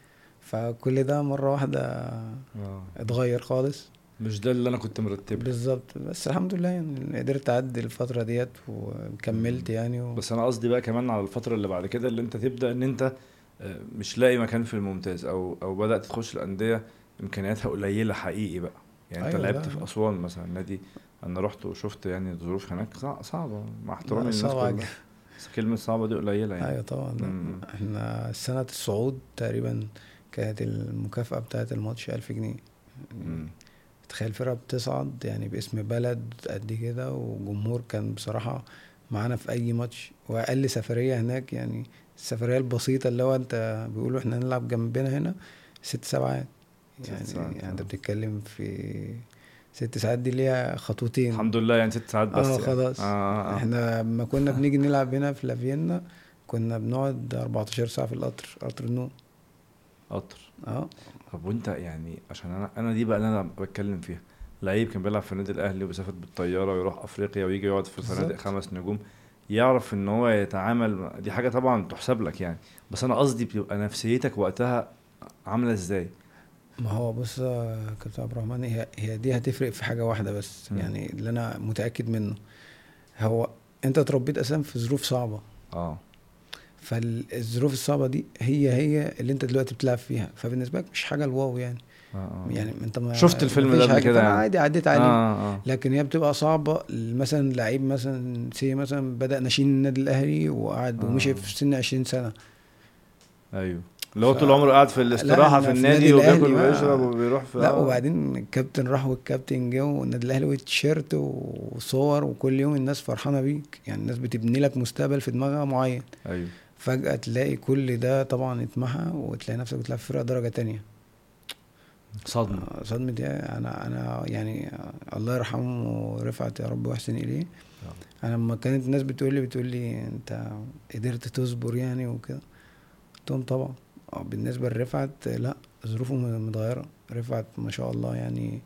فكل ده مرة واحدة اه اتغير خالص. مش ده اللي انا كنت مرتبه. بالظبط. بس الحمد لله يعني قدرت اعدي الفترة ديت وكملت يعني بس انا قصدي بقى كمان على الفترة اللي بعد كده، اللي انت تبدأ ان انت مش لاقي مكان في الممتاز، او بدأت تخش الأندية امكانياتها قليلة حقيقي بقى. يعني انت ايوه. لا لعبت في لا اسوان مثلا، نادي انا رحت وشفت يعني الظروف هناك صعبة، مع لا احترامي للناس صعب. كلها، بس كلمة صعبة دي قليلة يعني. ايوه طبعا. لا امم. احنا سنة الصعود تقريبا كانت المكافأة بتاعة الماتش 1000 جنيه. امم. تخيل فرقة بتصعد يعني باسم بلد قد كده وجمهور كان بصراحة معانا في أي ماتش. وأقل سفرية هناك يعني السفرية البسيطة اللي هو أنت بيقولوا احنا نلعب جنبنا هنا 6 ساعات. ست يعني ساعات أنت اه. بتتكلم في 6 ساعات دي ليها خطوتين. الحمد لله يعني 6 ساعات بس اه يعني خلاص. احنا لما كنا بنيجي نلعب هنا في لافيينا كنا بنقعد 14 ساعة في القطر، قطر النوم. قطر. اه. طب وانت يعني، عشان انا دي بقى اللي انا بتكلم فيها، لعيب كان بيلعب في النادي الاهلي وبيسافر بالطياره ويروح افريقيا ويجي يقعد في فنادق بالظبط. 5 نجوم، يعرف ان هو يتعامل، دي حاجه طبعا تحسب لك يعني. بس انا قصدي بتبقى نفسيتك وقتها عامله ازاي؟ ما هو بص يا كابتن عبد الرحمن، هي دي هتفرق في حاجة واحدة بس مم. يعني اللي أنا متأكد منه. هو أنت اتربيت أساسا في ظروف صعبة. اه. فالظروف الصعبة دي هي اللي أنت دلوقتي بتلعب فيها، فبالنسبة لك مش حاجة الواو يعني. اه اه. يعني أنت شفت ما الفيلم ده فيش قبل حاجة كده فأنا يعني. عادي عديت اه عليه. اه. لكن هي بتبقى صعبة. مثلا لعيب مثلا مثلا بدأ ناشئين النادي الأهلي وقعد ومشي اه في سن 20 سنة. ايوه، اللي هو طول عمره قاعد في فلا الاستراحه في انا في النادي النادي وبياكل الاهلي وبيشرب بقى. وبيروح في لا وبعدين الكابتن راح والكابتن جه والنادي الاهلي والتيشيرت وصور وكل يوم الناس فرحانه بيك يعني الناس بتبني لك مستقبل في دماغها معين. ايوه. فجاه تلاقي كل ده طبعا اتمحى وتلاقي نفسك بتلعب في فرقه درجه تانية. صدمه. صدمة ايه؟ انا يعني الله يرحمه رفعت يا رب واحسن اليه. آه. انا لما كانت الناس بتقول لي انت قدرت تصبر يعني وكده، قلت لهم طبعا. بالنسبه لرفعت لا ظروفه متغيره. رفعت ما شاء الله يعني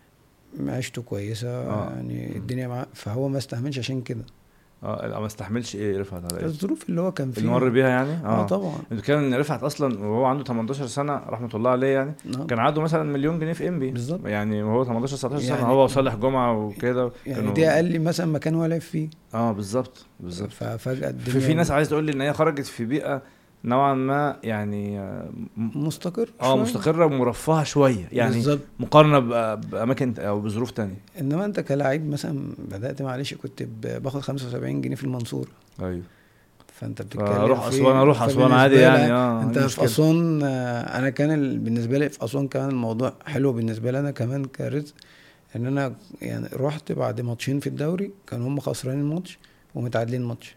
معيشته كويسه اه. يعني مم. الدنيا معاه فهو ما استحملش عشان كده. اه ما استحملش ايه رفعت على ايه؟ الظروف اللي هو كان اللي مر فيها. بيها يعني اه اه. طبعا. انت كان ان رفعت اصلا وهو عنده 18 سنه رحمه الله عليه يعني، آه كان عنده مثلا مليون جنيه في انبي بالظبط. يعني، وهو 18 19 سنه يعني هو وصالح جمعه وكده يعني دي كانوا. اقل مثلا مكان هو لعب فيه. اه بالظبط بالظبط. ففجاه في الدنيا ناس عايز تقول لي ان هي خرجت في بيئه نوعا ما يعني مستقر شويه. مستقره ومرفهه شويه يعني، بالظبط. مقارنه باماكن او بظروف تانية. انما انت كلاعب مثلا بدات معلش كنت باخد 75 جنيه في المنصوره. ايوه. فانت بتتكلم فاروح اسوان، في اروح اسوان عادي فبالنسبه يعني لك اه، ايه انت في المشكله؟ اسوان. انا كان بالنسبه لي في اسوان كمان الموضوع حلو بالنسبه لي انا كمان كرزق. ان انا يعني رحت بعد ماتشين في الدوري كانوا هم خسرانين الماتش ومتعادلين ماتش.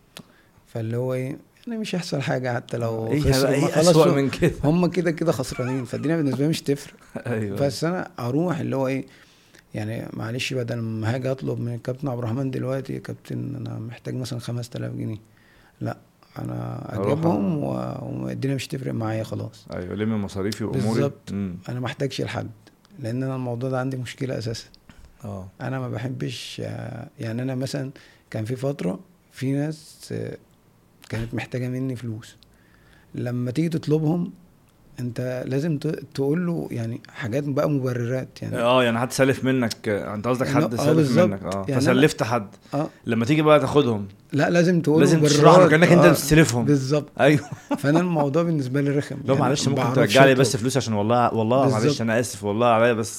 فاللي هو ايه يعني مش هيحصل حاجه حتى لو ايه بقى خسروا ما ايه خلاص اسوأ من كده؟ هم كده كده خسرانين فالدنيا بالنسبه لي مش تفرق. ايوه ايوه. بس انا اروح اللي هو ايه يعني معلش بدل ما هاجي اطلب من الكابتن عبد الرحمن دلوقتي يا كابتن انا محتاج مثلا 5000 جنيه. لا انا اروح اجيبهم والدنيا مش تفرق معايا خلاص. ايوه لم مصاريفي واموري. بالظبط. انا ما احتاجش لحد لان انا الموضوع ده عندي مشكله اساسا. اه انا ما بحبش يعني انا مثلا كان في فتره في ناس كانت محتاجه مني فلوس. لما تيجي تطلبهم انت لازم تقول له يعني حاجات بقى مبررات يعني. اه يعني حد سلف منك، انت قصدك يعني حد سلف بالظبط. منك اه، يعني انا فسلفت حد. اه لما تيجي بقى تاخدهم لا لازم تقول لازم تشرح له مبررات كانك انت بتستلفهم. بالظبط. ايوه. فانا الموضوع بالنسبه لي رخم لو يعني معلش ما ممكن بعرفش ترجع لي اطلب. بس فلوس عشان والله معلش بالظبط. انا اسف والله عليا بس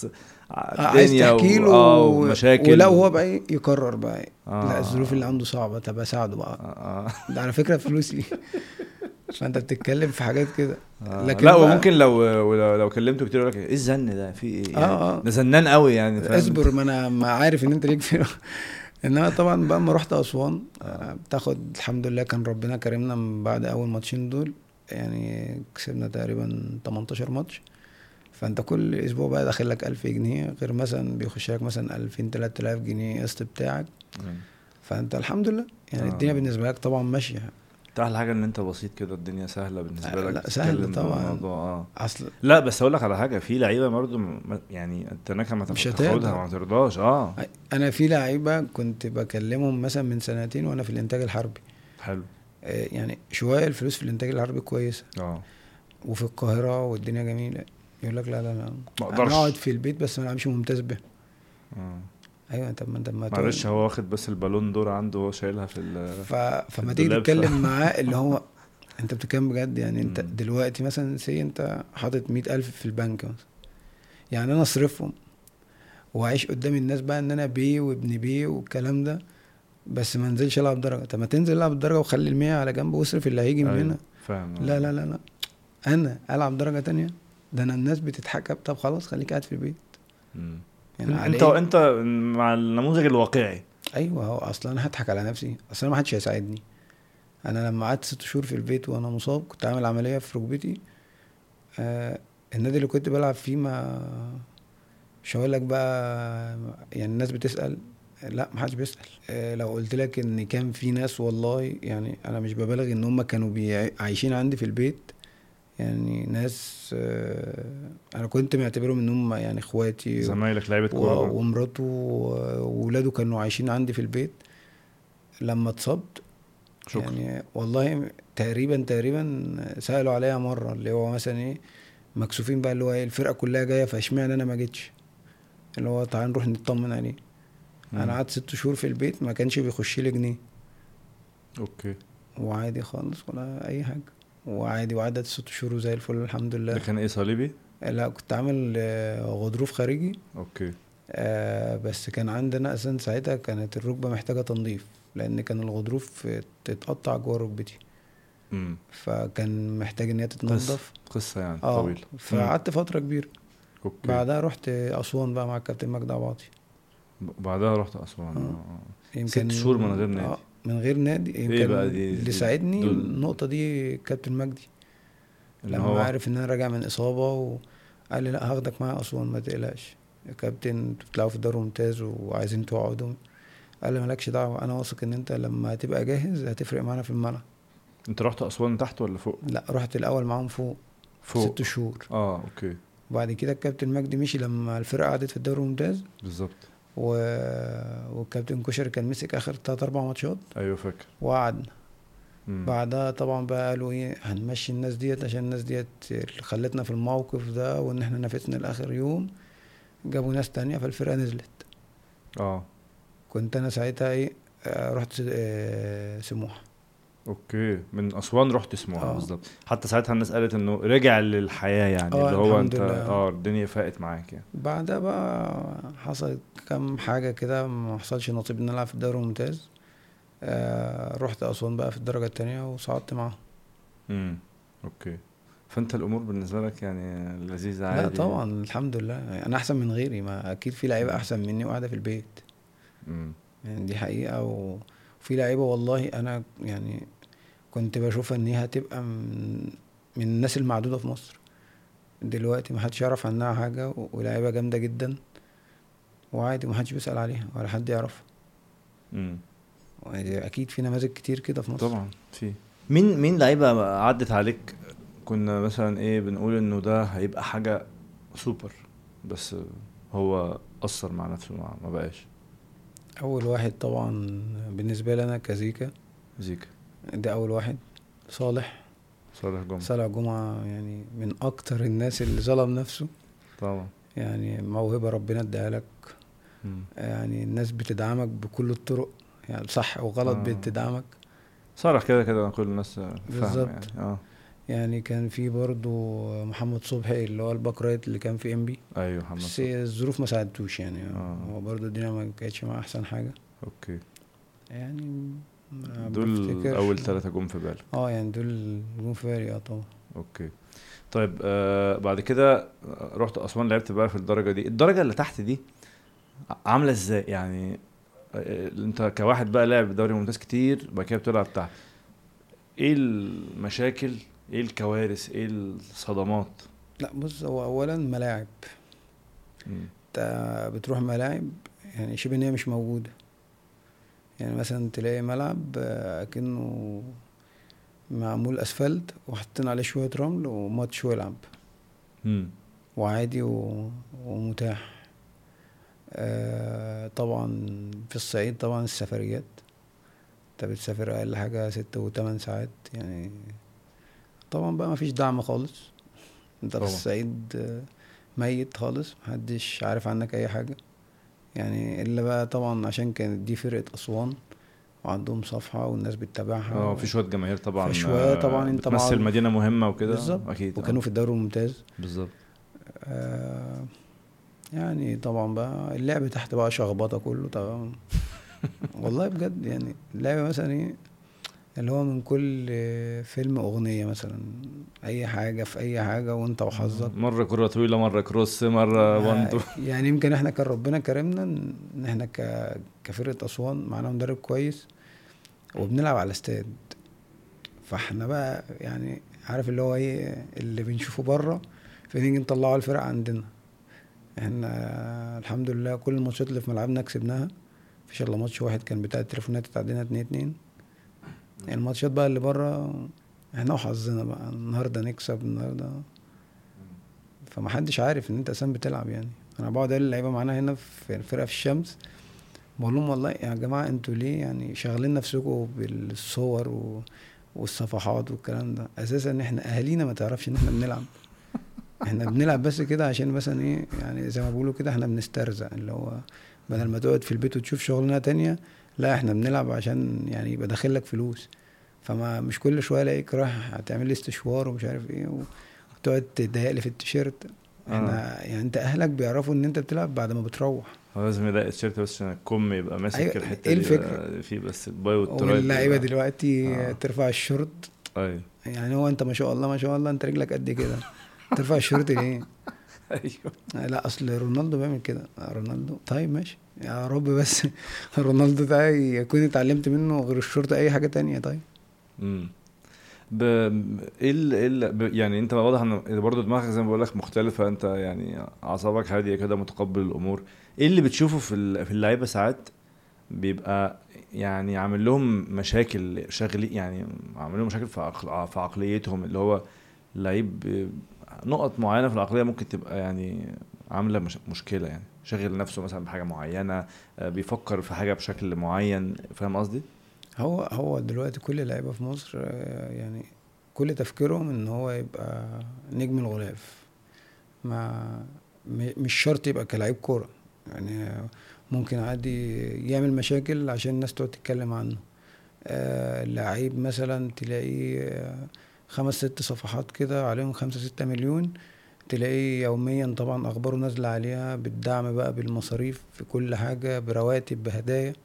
عايز الدنيا تحكي له ومشاكل ولا هو بقى يقرر بقى لا الظروف اللي اه عنده صعبة، طب اساعده بقى، آه. ده على فكرة فلوس لي. فانت بتتكلم في حاجات كده. لا لكن بقى وممكن لو كلمته كتير يقول لك ايه الزن ده في ايه يعني، اه ده زنان قوي يعني فاهم انت. اصبر، ما انا ما عارف ان انت ليك في. انما طبعا بقى ما رحت اسوان بتاخد الحمد لله كان ربنا كرمنا من بعد اول ماتشين دول، يعني كسبنا تقريبا 18 ماتش. فانت كل اسبوع بقى داخل لك 1000 جنيه، غير مثلا بيخش لك مثلا 2000 3000 جنيه قسط بتاعك. مم. فانت الحمد لله يعني الدنيا اه بالنسبه لك طبعا ماشيه. انت احلى حاجه ان انت بسيط كده، الدنيا سهله بالنسبه لك لا سهل بتتكلم طبعا. بالموضوع اصل لا بس اقول لك على حاجه، في لعيبه برضو يعني التناكه ما مش تاخدها هتقدر. ما ترضاش اه. انا في لعيبه كنت بكلمهم مثلا من سنتين وانا في الانتاج الحربي، حلو. يعني شويه الفلوس في الانتاج الحربي كويسه اه وفي القاهره والدنيا جميله، يقول لك لا لا لا ما انا اقعد اقدرش. في البيت بس ما العبش ممتاز به. اه ايوه طب ما انت ما معلش تقعد. هو واخد بس البالون دور عنده، هو شايلها في في فما تيجي الدولاب تتكلم معاه اللي هو انت بتتكلم بجد يعني. انت مم. دلوقتي مثلا انت حاطط 100,000 في البنك مثلا، يعني انا اصرفهم واعيش قدام الناس بقى ان انا بيه وابن بيه والكلام ده، بس ما انزلش العب درجه. طب ما تنزل العب درجه وخلي المية على جنب واصرف اللي هيجي من ايوه هنا. فاهم لا لا لا لا انا العب درجه تانية؟ ده انا الناس بتتحكم. طب خلاص خليك قاعد في البيت. مم. يعني على انت ايه؟ انت مع النموذج الواقعي. ايوه هو اصلا انا هضحك على نفسي؟ اصلا ما حدش هيساعدني. انا لما قعدت 6 شهور في البيت وانا مصاب كنت عامل عمليه في ركبتي. آه النادي اللي كنت بلعب فيه ما مش هقول لك بقى يعني الناس بتسأل، لا محدش بيسأل. لو قلت لك ان كان في ناس والله يعني انا مش ببالغ ان هم كانوا عايشين عندي في البيت، يعني ناس انا كنت معتبرهم ان هم يعني اخواتي زمايلك لعيبه كوره برضه. ومراته وولاده كانوا عايشين عندي في البيت. لما اتصبت شكرا. يعني والله تقريبا سألوا عليا مرة اللي هو مثلا ايه، مكسوفين بقى اللي هو ايه الفرقة كلها جاية فاشمعنى انا ما جيتش، اللي هو تعال نروح نطمن عليه. انا مم. قعدت 6 شهور في البيت ما كانش بيخش لي جنيه، اوكي. وعادي خالص ولا اي حاجه، وعادي وعدت 6 شهور وزي الفل الحمد ده لله. كان ايه صليبي؟ لا كنت عامل غضروف خارجي. اوكي. بس كان عندنا اساسا ساعتها كانت الركبه محتاجه تنظيف، لان كان الغضروف تتقطع جوه ركبتي، امم. فكان محتاج ان هي قصه تتنضف. قصه يعني اه طويله. امم. فقعدت فتره كبيره. اوكي. بعدها رحت اسوان بقى مع الكابتن مجدي عباطي. بعدها رحت اسوان اه ست يمكن شهور من غير نادي. من غير نادي. ايه بقى يمكن اللي دي ساعدني دول النقطة دي كابتن مجدي، ان لما هو عارف ان انا راجع من اصابة وقال لي لا هاخدك معايا اسوان ما تقلقش يا كابتن، انتوا بتلعبوا في الدوري الممتاز وعايزين تقعدوا. قال لي مالكش دعوة، انا واثق ان انت لما هتبقى جاهز هتفرق معانا في الملعب. انت رحت اسوان تحت ولا فوق؟ لا رحت الاول معاهم فوق ست فوق. شهور اه اوكي. وبعد كده الكابتن مجدي مشي لما الفرقة قعدت في الدوري الممتاز بالظبط. و... والكابتن كشري كان مسك اخر 3 4 ماتشات ايوه فاكر. وقعدنا. امم. بعدها طبعا بقى قالوا ايه هنمشي الناس ديت عشان الناس ديت اللي خلتنا في الموقف ده وان احنا نافسنا لاخر يوم. جابوا ناس تانية فالفرقة نزلت. اه كنت انا ساعتها ايه رحت سموحة. اوكي، من اسوان رحت سموحه اه بالظبط، حتى ساعتها الناس قالت انه رجع للحياه يعني اللي هو الحمد انت لله. الدنيا فاقت معاك يعني. بعدها بقى حصل كم حاجة كده ما حصلش نصيب ان العب في الدوري الممتاز. رحت اسوان بقى في الدرجة التانية وصعدت معاهم. امم. اوكي. فانت الامور بالنسبه لك يعني لذيذه لا عادي. طبعا الحمد لله انا احسن من غيري، ما اكيد في لعيبة امم. احسن مني وقاعدة في البيت، امم. يعني دي حقيقة وفي لعيبة والله أنا يعني كنت بشوفها إن هي هتبقى من الناس المعدودة في مصر. دلوقتي محدش يعرف عنها حاجة ولعيبة جامدة جدا وعادي محدش بيسأل عليها ولا حد يعرفها. امم. أكيد في نماذج كتير كده في مصر. طبعا في. مين لعيبه عدت عليك كنا مثلا ايه بنقول انه ده هيبقى حاجه سوبر، بس هو اثر مع نفسه ما بقاش؟ أول واحد طبعا بالنسبة لي أنا كزيكا، زيك. ده أول واحد. صالح. صالح جمعه. صالح جمعة يعني من أكتر الناس اللي ظلم نفسه، طبعا. يعني موهبة ربنا اداها لك. امم. يعني الناس بتدعمك بكل الطرق، يعني صح وغلط اه بتدعمك. صالح كده كده كل الناس فاهمه بالظبط. يعني اه. يعني كان في برضو محمد صبحي اللي هو الباك رايت اللي كان في انبي، ايوه محمد بس صبحي. الظروف ما ساعدتوش يعني. اه. هو برضو الدنيا ما كانتش معاه احسن حاجة اوكي. يعني. ما دول بفتكرش. اول 3 جم في بالك. اه يعني دول جون في بالي، اه طبعا. اوكي. طيب بعد كده رحت اسوان، لعبت بقى في الدرجه دي. الدرجه اللي تحت دي عامله ازاي يعني؟ انت كواحد بقى لاعب دوري ممتاز كتير بعد كده بتلعب تحت، ايه المشاكل، ايه الكوارث، ايه الصدمات؟ لا بص، هو اولا ملاعب. مم. انت بتروح ملاعب يعني شبه ان هي مش موجودة. يعني مثلا تلاقي ملعب اكنه معمول اسفلت وحاطين عليه شوية رمل وماتش ويلعب مم. وعادي ومتاح. طبعا في الصعيد طبعا السفريات، انت بتسافر اقل حاجة 6 و8 ساعات يعني. طبعا بقى مفيش دعم خالص، انت في طبعا. الصعيد ميت خالص، محدش عارف عنك اي حاجة يعني. الا بقى طبعا عشان كانت دي فرقة اسوان وعندهم صفحة والناس بتتابعها اه في شويه جماهير طبعا فشوية طبعا انت بتمثل معروف. مدينه مهمه وكده بالظبط. اكيد. اه وكانوا في الدوري الممتاز. بالظبط. آه يعني طبعا بقى اللعب تحت بقى شخبطة كله طبعا. والله بجد يعني اللعبة مثلا ايه، اللي هو من كل فيلم اغنية مثلا، اي حاجة في اي حاجة وانت وحظك. مره كره طويله، مره كروس، مره وانتو. يعني يمكن احنا كان ربنا كرمنا ان احنا كفرقة اسوان معانا مدرب كويس وبنلعب على استاد. فاحنا بقى يعني عارف اللي هو ايه اللي بنشوفه بره، فنيجي نطلعه الفرق عندنا. احنا الحمد لله كل الماتشات اللي في ملعبنا كسبناها، مفيش الا ماتش واحد كان بتاع التليفونات اتعدينا 2-2. يعني الماتشات بقى اللي بره احنا وحظنا بقى، النهارده نكسب النهارده. فما حدش عارف ان انت اصلا بتلعب يعني. انا بقعد اقول اللعيبه معانا هنا في الفرقه في الشمس، بقول لهم والله يا جماعه انتوا ليه يعني شاغلين نفسكم بالصور والصفحات والكلام ده، اساسا ان احنا اهالينا ما تعرفش ان احنا بنلعب. احنا بنلعب بس كده عشان مثلا ايه يعني زي ما بيقولوا كده احنا بنسترزق، اللي هو بدل ما تقعد في البيت وتشوف شغلانه تانية، لا احنا بنلعب عشان يعني يبقى داخل لك فلوس. فما مش كل شويه الاقيك رايح هتعمل لي استشوار ومش عارف ايه وتقعد تضايق لي في التيشيرت. اه احنا يعني انت اهلك بيعرفوا ان انت بتلعب بعد ما بتروح. هو لازم يلاقي التيشيرت بس عشان الكم يبقى ايوه، ماسك الحته ايه دي الفكره. في بس الباي والتراي واللعيبه بيبقى. دلوقتي اه. ترفع الشورت. ايوه. يعني هو انت ما شاء الله ما شاء الله انت رجلك قد كده، ترفع الشورت ليه؟ ايوه. لا اصل رونالدو بيعمل كده. رونالدو طيب ماشي يا رب بس رونالدو ده يكون اتعلمت منه غير الشورت اي حاجه تانية طيب. امم يعني انت واضح ان برضه دماغك زي ما بقول لك مختلفه، انت يعني اعصابك هاديه كده، متقبل الامور. ايه اللي بتشوفه في اللعيبه ساعات بيبقى يعني عامل لهم مشاكل شغلي، يعني عامل لهم مشاكل في عقليتهم، اللي هو لعيب نقط معينه في العقليه ممكن تبقى يعني عامله مشكله، يعني شغل نفسه مثلا بحاجه معينه، بيفكر في حاجه بشكل معين، فاهم قصدي؟ هو دلوقتي كل اللعيبه في مصر يعني كل تفكيرهم ان هو يبقى نجم الغلاف. ما مش شرط يبقى كلاعب كوره يعني، ممكن عادي يعمل مشاكل عشان الناس تقعد تتكلم عنه. لعيب مثلا تلاقيه 5 6 صفحات كده عليهم 5 6 مليون، تلاقيه يوميا طبعا اخباره نازله عليها بالدعم بقى بالمصاريف في كل حاجه برواتب بهدايا.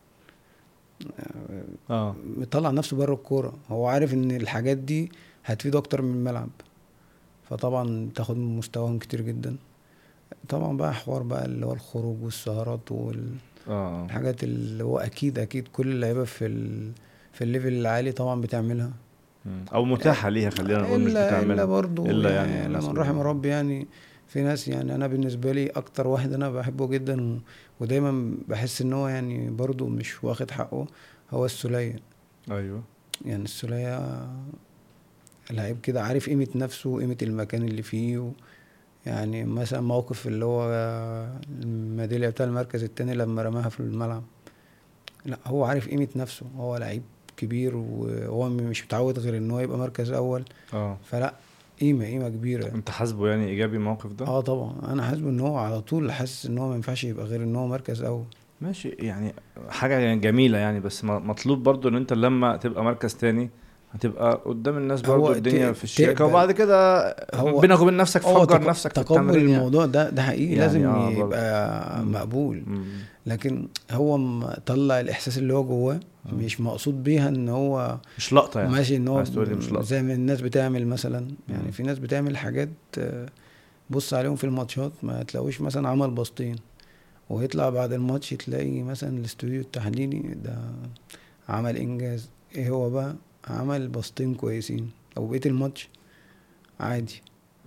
اه. مطلع نفسه بره الكوره، هو عارف ان الحاجات دي هتفيده اكتر من الملعب، فطبعا تاخد من مستواهم كتير جدا. طبعا بقى حوار بقى اللي هو الخروج والسهرات اه. والحاجات اللي هو اكيد كل اللعيبه في الليفل العالي طبعا بتعملها. او متاحه ليها، خلينا نقول مش الا بتعملها. برضو الا يعني يعني الناس لمن اللي رحم اه. ربي يعني. في ناس يعني انا بالنسبه لي اكتر واحد انا بحبه جدا ودايما بحس ان هو يعني برضو مش واخد حقه، هو السولية. ايوه. يعني السولية لعيب كده عارف قيمة نفسه وقيمة المكان اللي فيه يعني مثلا موقف اللي هو الميدالية بتاع المركز التاني لما رماها في الملعب، لا هو عارف قيمة نفسه، هو لعيب كبير وهو مش متعود غير ان هو يبقى مركز اول. اه فلا قيمة كبيرة. انت حاسبه يعني ايجابي الموقف ده؟ اه طبعا انا حاسس ان هو على طول حاسس ان هو ما ينفعش يبقى غير ان هو مركز اول. ماشي يعني، حاجة يعني جميلة يعني، بس مطلوب برضو ان انت لما تبقى مركز تاني هتبقى قدام الناس برضو هو الدنيا في الشياكه، تقبل. وبعد كده هو بينك وبين نفسك هو فجر نفسك في تقبل التمرين يعني. الموضوع ده حقيقي يعني لازم برضو. يبقى مم. مقبول. مم. لكن هو طلع الاحساس اللي هو جواه، آه. مش مقصود بيها ان هو مش لقطه يعني. ماشي، ان هو عايز تقول لي مش لقطه. زي ما الناس بتعمل مثلا. يعني مم. في ناس بتعمل حاجات بص عليهم في الماتشات ما تلاقوش مثلا عمل باصتين، ويطلع بعد الماتش تلاقي مثلا الاستوديو التحليلي ده عمل انجاز. ايه هو بقى؟ عمل باصتين كويسين، او بقية الماتش عادي.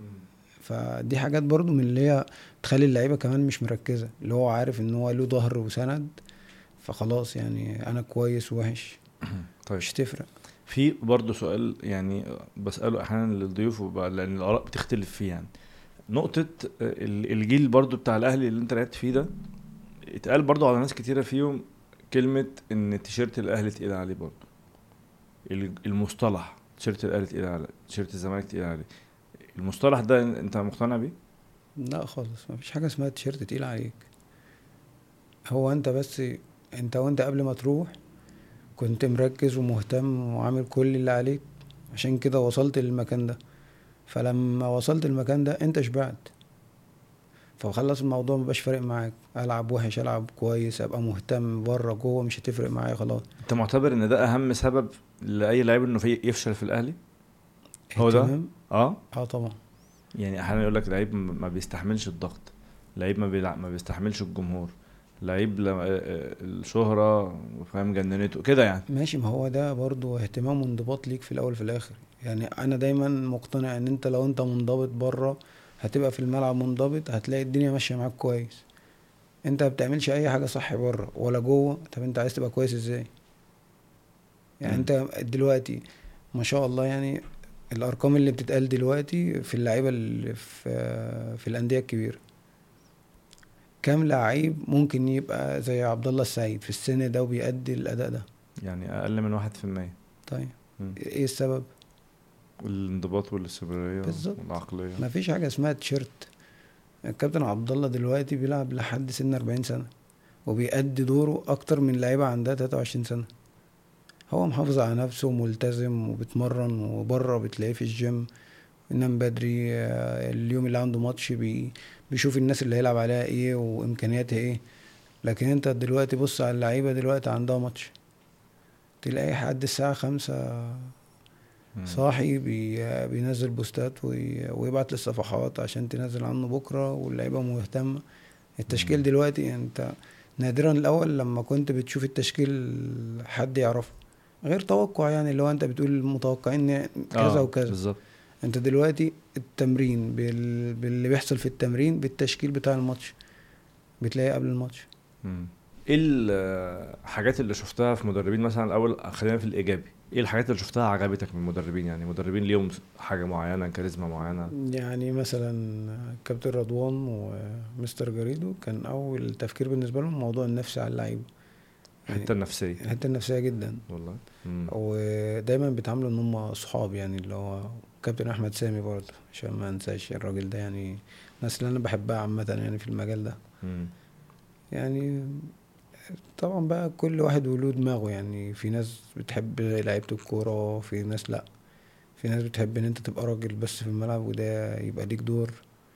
فدي حاجات برضو من اللي هي تخلي اللعيبة كمان مش مركزة، اللي هو عارف ان هو له ظهر وسند، فخلاص يعني انا كويس ووحش طيب، مش تفرق. في برضه سؤال يعني بسأله احيانا للضيوف لان الاراء بتختلف فيه يعني. نقطة الجيل برضه بتاع الاهلي اللي انت لعبت فيه ده، اتقال برضه على ناس كتيرة فيهم كلمة ان تيشيرت الاهلي تقيل عليه برضه. المصطلح تيشيرت الاهلي تقيل عليه، تيشيرت الزمالك تقيل عليه، المصطلح ده انت مقتنع بيه؟ لا خالص، مفيش حاجة اسمها تيشيرت تقيل عليك. هو انت بس، انت وانت قبل ما تروح كنت مركز ومهتم وعامل كل اللي عليك، عشان كده وصلت للمكان ده. فلما وصلت المكان ده انت شبعت، فخلص الموضوع مبقاش فارق معاك العب وحش العب كويس، ابقى مهتم بره جوه مش هتفرق معايا خلاص. انت معتبر ان ده اهم سبب لاي لاعب انه يفشل في الاهلي؟ هو ده. اهتمام. اه. اه طبعا. يعني احيانا يقول لك لعيب ما بيستحملش الضغط، لعيب ما بيستحملش الجمهور، لعيب الشهرة فاهم جننته كده يعني. ماشي، ما هو ده برضو اهتمام وانضباط ليك في الاول في الاخر. يعني انا دايما مقتنع ان انت لو انت منضبط بره هتبقى في الملعب منضبط، هتلاقي الدنيا ماشيه معاك كويس. انت ما بتعملش اي حاجه صح بره ولا جوه، طب انت عايز تبقى كويس ازاي؟ يعني مم. انت دلوقتي ما شاء الله، يعني الارقام اللي بتتقال دلوقتي في اللعيبه اللي في الانديه الكبيره، كام لعيب ممكن يبقى زي عبد الله السعيد في السن ده وبيأدي الاداء ده؟ يعني اقل من 1%. طيب مم. ايه السبب؟ الانضباط والاستمرارية بالظبط. والعقلية. ما فيش حاجه اسمها تيشيرت. الكابتن عبد الله دلوقتي بيلعب لحد سن 40 سنه وبيأدي دوره اكتر من لعيبه عندها 23 سنه. هو محافظ على نفسه وملتزم وبيتمرن، وبره بتلاقيه في الجيم ينام بدري. اليوم اللي عنده ماتش بيشوف الناس اللي هيلعب عليها ايه وامكانياتها ايه. لكن انت دلوقتي بص على اللعيبه دلوقتي عندها ماتش، تلاقي حد الساعه 5 مم. صاحي بينزل بوستات ويبعت للصفحات عشان تنزل عنه بكره، واللعيبه مهتمه. التشكيل مم. دلوقتي يعني انت نادرا الاول لما كنت بتشوف التشكيل حد يعرفه غير توقع، يعني اللي هو انت بتقول متوقعين كذا اه وكذا. بالظبط. انت دلوقتي التمرين باللي بيحصل في التمرين بالتشكيل بتاع الماتش بتلاقيه قبل الماتش. مم. ايه الحاجات اللي شفتها في مدربين مثلا الاول؟ خلينا في الايجابي. ايه الحاجات اللي شفتها عجبتك من المدربين؟ يعني مدربين ليهم حاجة معينة، كاريزما معينة. يعني مثلا كابتن رضوان ومستر جاريدو كان اول تفكير بالنسبه لهم موضوع النفسي على اللعيبه. يعني الحتة النفسية. الحته النفسيه جدا. والله. مم. ودايما بيتعاملوا ان هم صحاب، يعني اللي هو كابتن احمد سامي برضه عشان ما انساش الراجل ده، يعني الناس اللي انا بحبها عامه يعني في المجال ده. مم. يعني طبعا بقى كل واحد وله دماغه، يعني في ناس بتحب لعيبة الكورة وفي ناس لأ. في ناس بتحب ان انت تبقى راجل بس في الملعب وده يبقى ليك دور.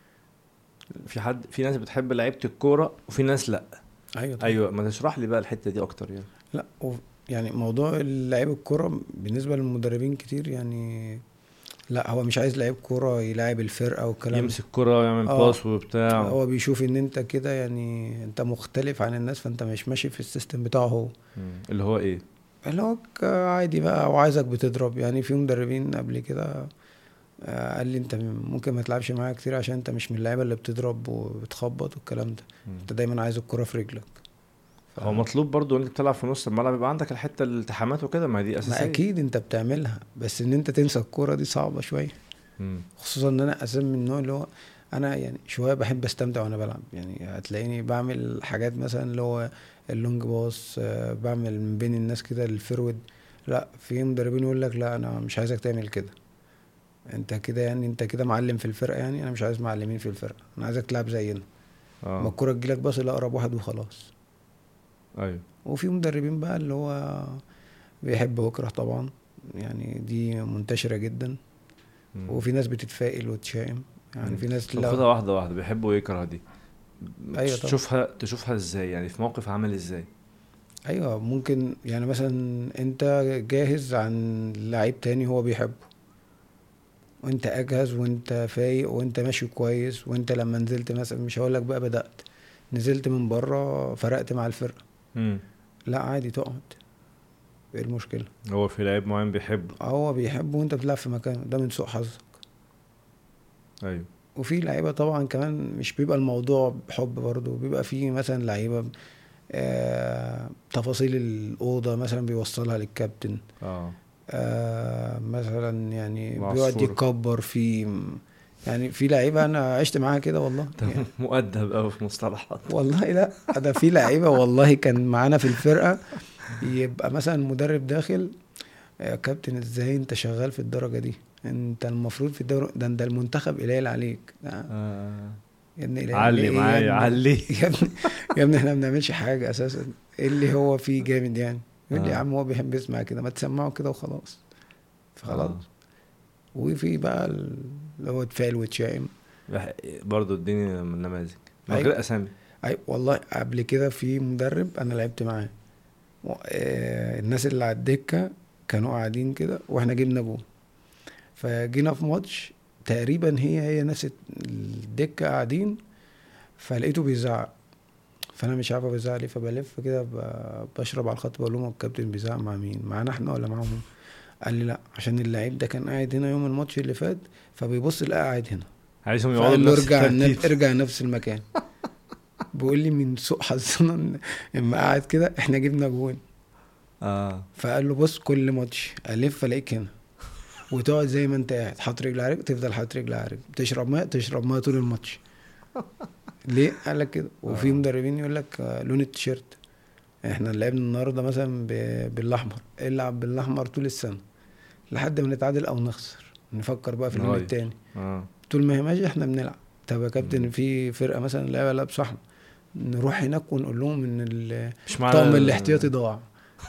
في ناس بتحب لعيبة الكورة وفي ناس لا. ايوه طبعا. ايوه، ما تشرح لي بقى الحتة دي اكتر يعني. لا يعني موضوع لعيب الكورة بالنسبة للمدربين كتير يعني، لا هو مش عايز لعيب كورة يلاعب الفرقة والكلام ده. يمسك كرة ويعمل اه، باس وبتاع. هو بيشوف ان انت كده يعني انت مختلف عن الناس، فانت مش ماشي في السيستم بتاعه هو. اللي هو ايه؟ اللي هو عادي بقى وعايزك بتضرب. يعني في مدربين قبل كده قال لي انت ممكن ما تلعبش معايا كتير عشان انت مش من اللعيبه اللي بتضرب وبتخبط والكلام ده. مم. انت دايما عايز الكرة في رجلك. هو مطلوب برضو ان انت بتلعب في نص الملعب يبقى عندك الحتة الالتحامات وكده، ما دي ما اساسية. اكيد انت بتعملها، بس ان انت تنسى الكرة دي صعبة شوية. مم. خصوصا ان انا اساسا من النوع اللي هو انا يعني شوية بحب استمتع وانا بلعب. يعني هتلاقيني بعمل حاجات مثلا اللي هو اللونج باص، بعمل من بين الناس كده الفرود. لا في مدربين يقول لك لا انا مش عايزك تعمل كده، انت كده يعني انت كده معلم في الفرقة. يعني انا مش عايز معلمين في الفرقة، انا عايزك تلعب زينا. ما اه. الكرة تجيلك بس لأقرب واحد وخلاص. ايوه. وفي مدربين بقى اللي هو بيحب ويكره طبعا. يعني دي منتشرة جدا، وفي ناس بتتفائل وتشائم. يعني في ناس طب خدها واحده واحده، بيحب ويكره دي ايوه طبعا. تشوفها ازاي يعني، في موقف عامل ازاي؟ ايوه ممكن يعني مثلا انت جاهز عن لعيب تاني هو بيحبه، وانت اجهز وانت فايق وانت ماشي كويس، وانت لما نزلت مثلا، مش هقولك بقى بدأت، نزلت من بره فرقت مع الفرقة، امم لا عادي تقعد، ايه المشكلة؟ هو في لعيب معين بيحبه. هو بيحبه وانت بتلعب في مكانه، ده من سوء حظك. ايوه. وفي لعيبة طبعا كمان مش بيبقى الموضوع بحب، برضه بيبقى في مثلا لعيبة تفاصيل الأوضة مثلا بيوصلها للكابتن، اه. مثلا يعني بيقعد العصفور. يكبر في، يعني في لعيبة أنا عشت معاها كده والله ده يعني. مؤدب قوي في مصطلحات. والله لا، ده في لعيبة والله كان معانا في الفرقة، يبقى مثلا مدرب داخل، يا كابتن ازاي انت شغال في الدرجة دي؟ انت المفروض في الدوري ده المنتخب قليل عليك. آه. يا ابني قليل عليه علي ايه يا معايا ابني؟ علي. يا ابني، يا ابني احنا ما بنعملش حاجة اساسا، ايه اللي هو فيه جامد يعني؟ يقول لي يا اه. عم هو بيحب يسمع كده، ما تسمعه كده وخلاص. فخلاص. اه. وفي بقى اللي هو تفاعل وتشائم. برضو اديني من نماذج من غير ايوه. اسامي. اي والله قبل كده في مدرب انا لعبت معاه، الناس اللي على الدكة كانوا قاعدين كده واحنا جبنا جول، فجينا في ماتش تقريبا هي ناس الدكة قاعدين، فلقيته بيزعق، فانا مش عارف بيزعق ليه، فبلف كده بشرب على الخط، بقول لهم الكابتن بيزعق مع مين؟ معانا احنا ولا معاهم؟ قال لي لا، عشان اللعيب ده كان قاعد هنا يوم الماتش اللي فات، فبيبص لقى قاعد هنا، عايزهم يقعدوا فقال له بنفس ارجع الترتيب. ارجع نفس المكان. بيقول لي من سوء حظنا اما قاعد كده احنا جبنا جون. اه. فقال له بص كل ماتش الف الاقيك هنا، وتقعد زي ما انت قاعد حاطط رجل على رجل، تفضل حاطط رجل على رجل، تشرب ميه طول الماتش. ليه؟ قال لك كده. وفي اه. مدربين يقول لك لون التيشيرت، احنا لعبنا النهارده مثلا بالاحمر، العب بالاحمر طول السنه لحد ما نتعادل او نخسر، نفكر بقى في اللون نغير. التاني. اه. طول ما هي ماشيه احنا بنلعب. طب يا كابتن مم. في فرقه مثلا لعبه لابس احمر، نروح هناك ونقول لهم ان مش معنى الطقم الاحتياطي ضاع،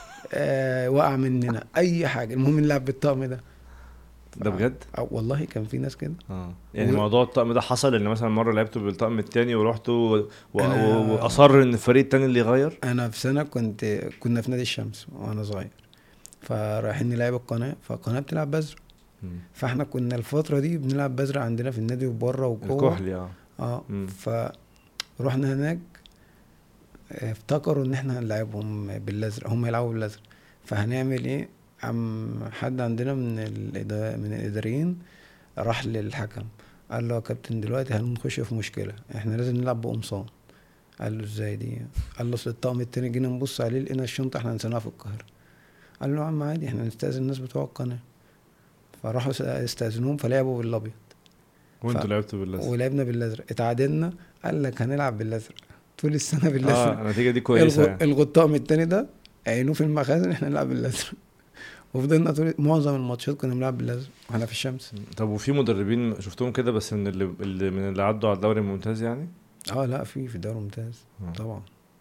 وقع مننا اي حاجه، المهم نلعب بالطقم ده. ده بجد. والله كان في ناس كده. اه يعني موضوع الطقم ده حصل ان مثلا مره لعبته بالطقم التاني ورحتوا وانا واصر ان الفريق التاني اللي يغير. انا في سنه كنا في نادي الشمس وانا صغير، فرايحين نلعب القناه، فالقناه بتلعب بزر، مم. فاحنا كنا الفتره دي بنلعب بزر عندنا في النادي وبره وجوه. الكحلي اه. اه. مم. فروحنا هناك، افتكروا ان احنا هنلعبهم بالازرق، هم يلعبوا بالازرق، فهنعمل ايه؟ حد عندنا من الاداريين راح للحكم، قال له يا كابتن دلوقتي هنخش في مشكله، احنا لازم نلعب بقمصان. قال له ازاي دي؟ قال له اصل الطقم التاني جينا نبص عليه لقينا الشنطه احنا نسيناها في القاهره. قال له يا عم عادي، احنا نستأذن الناس بتوع القناه. فراحوا استأذنوهم فلعبوا بالابيض. ف... وانتوا لعبتوا باللزق. ولعبنا بالازرق، اتعادلنا. قال لك هنلعب بالازرق طول السنه بالازرق، اه النتيجه دي كويسه يعني. الغوا الطقم التاني ده، عينوه في المخازن، احنا نلعب بالازرق. وفضلنا طول معظم الماتشات كنا بنلعب بالازرق واحنا في الشمس. طب وفي مدربين شفتهم كده بس من اللي عدوا على الدوري الممتاز يعني؟ اه لا، في الدوري الممتاز اه. طبعا،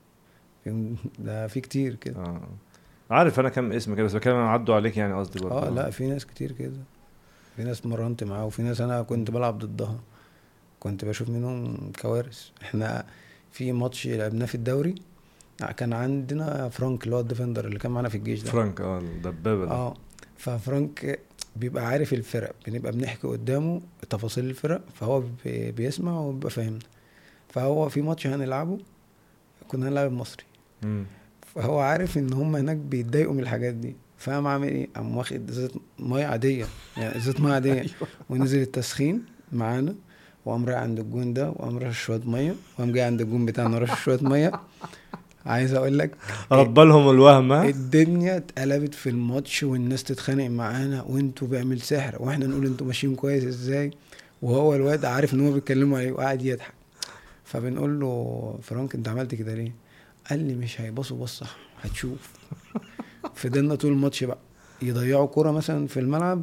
ده في كتير كده. اه عارف انا كم اسم كده، بس بتكلم عن عدوا عليك يعني، قصدي برضه اه لا، في ناس كتير كده، في ناس مرنت معاه، وفي ناس انا كنت بلعب ضدها، كنت بشوف منهم كوارث. احنا في ماتش لعبناه في الدوري، كان عندنا فرانك اللي هو الديفندر اللي كان معانا في الجيش ده. فرانك اه الدبابه ده. اه. ففرانك بيبقى عارف الفرق، بنبقى بنحكي قدامه تفاصيل الفرق، فهو بيسمع وبيبقى فاهمنا. فهو في ماتش هنلعبه، كنا هنلعب المصري، امم فهو عارف ان هم هناك بيتضايقوا من الحاجات دي، فقام عامل ايه؟ قام واخد ازازه ميه عاديه، يعني ازازه ميه عاديه، ونزل التسخين معانا، وقام رايح عند الجون ده وقام رش شويه ميه، وقام جاي عند الجون بتاعنا رش شويه ميه. عايز اقول لك رب لهم الوهم ها. الدنيا اتقلبت في الماتش، والناس تتخانق معانا وانتوا بيعمل سحر، واحنا نقول انتوا ماشيين كويس ازاي، وهو الواد عارف ان هو بيتكلموا عليه وقاعد يضحك. فبنقول له فرانك انت عملت كده ليه؟ قال لي مش هيبصوا بص هتشوف. فضلنا طول الماتش بقى يضيعوا كرة مثلا في الملعب،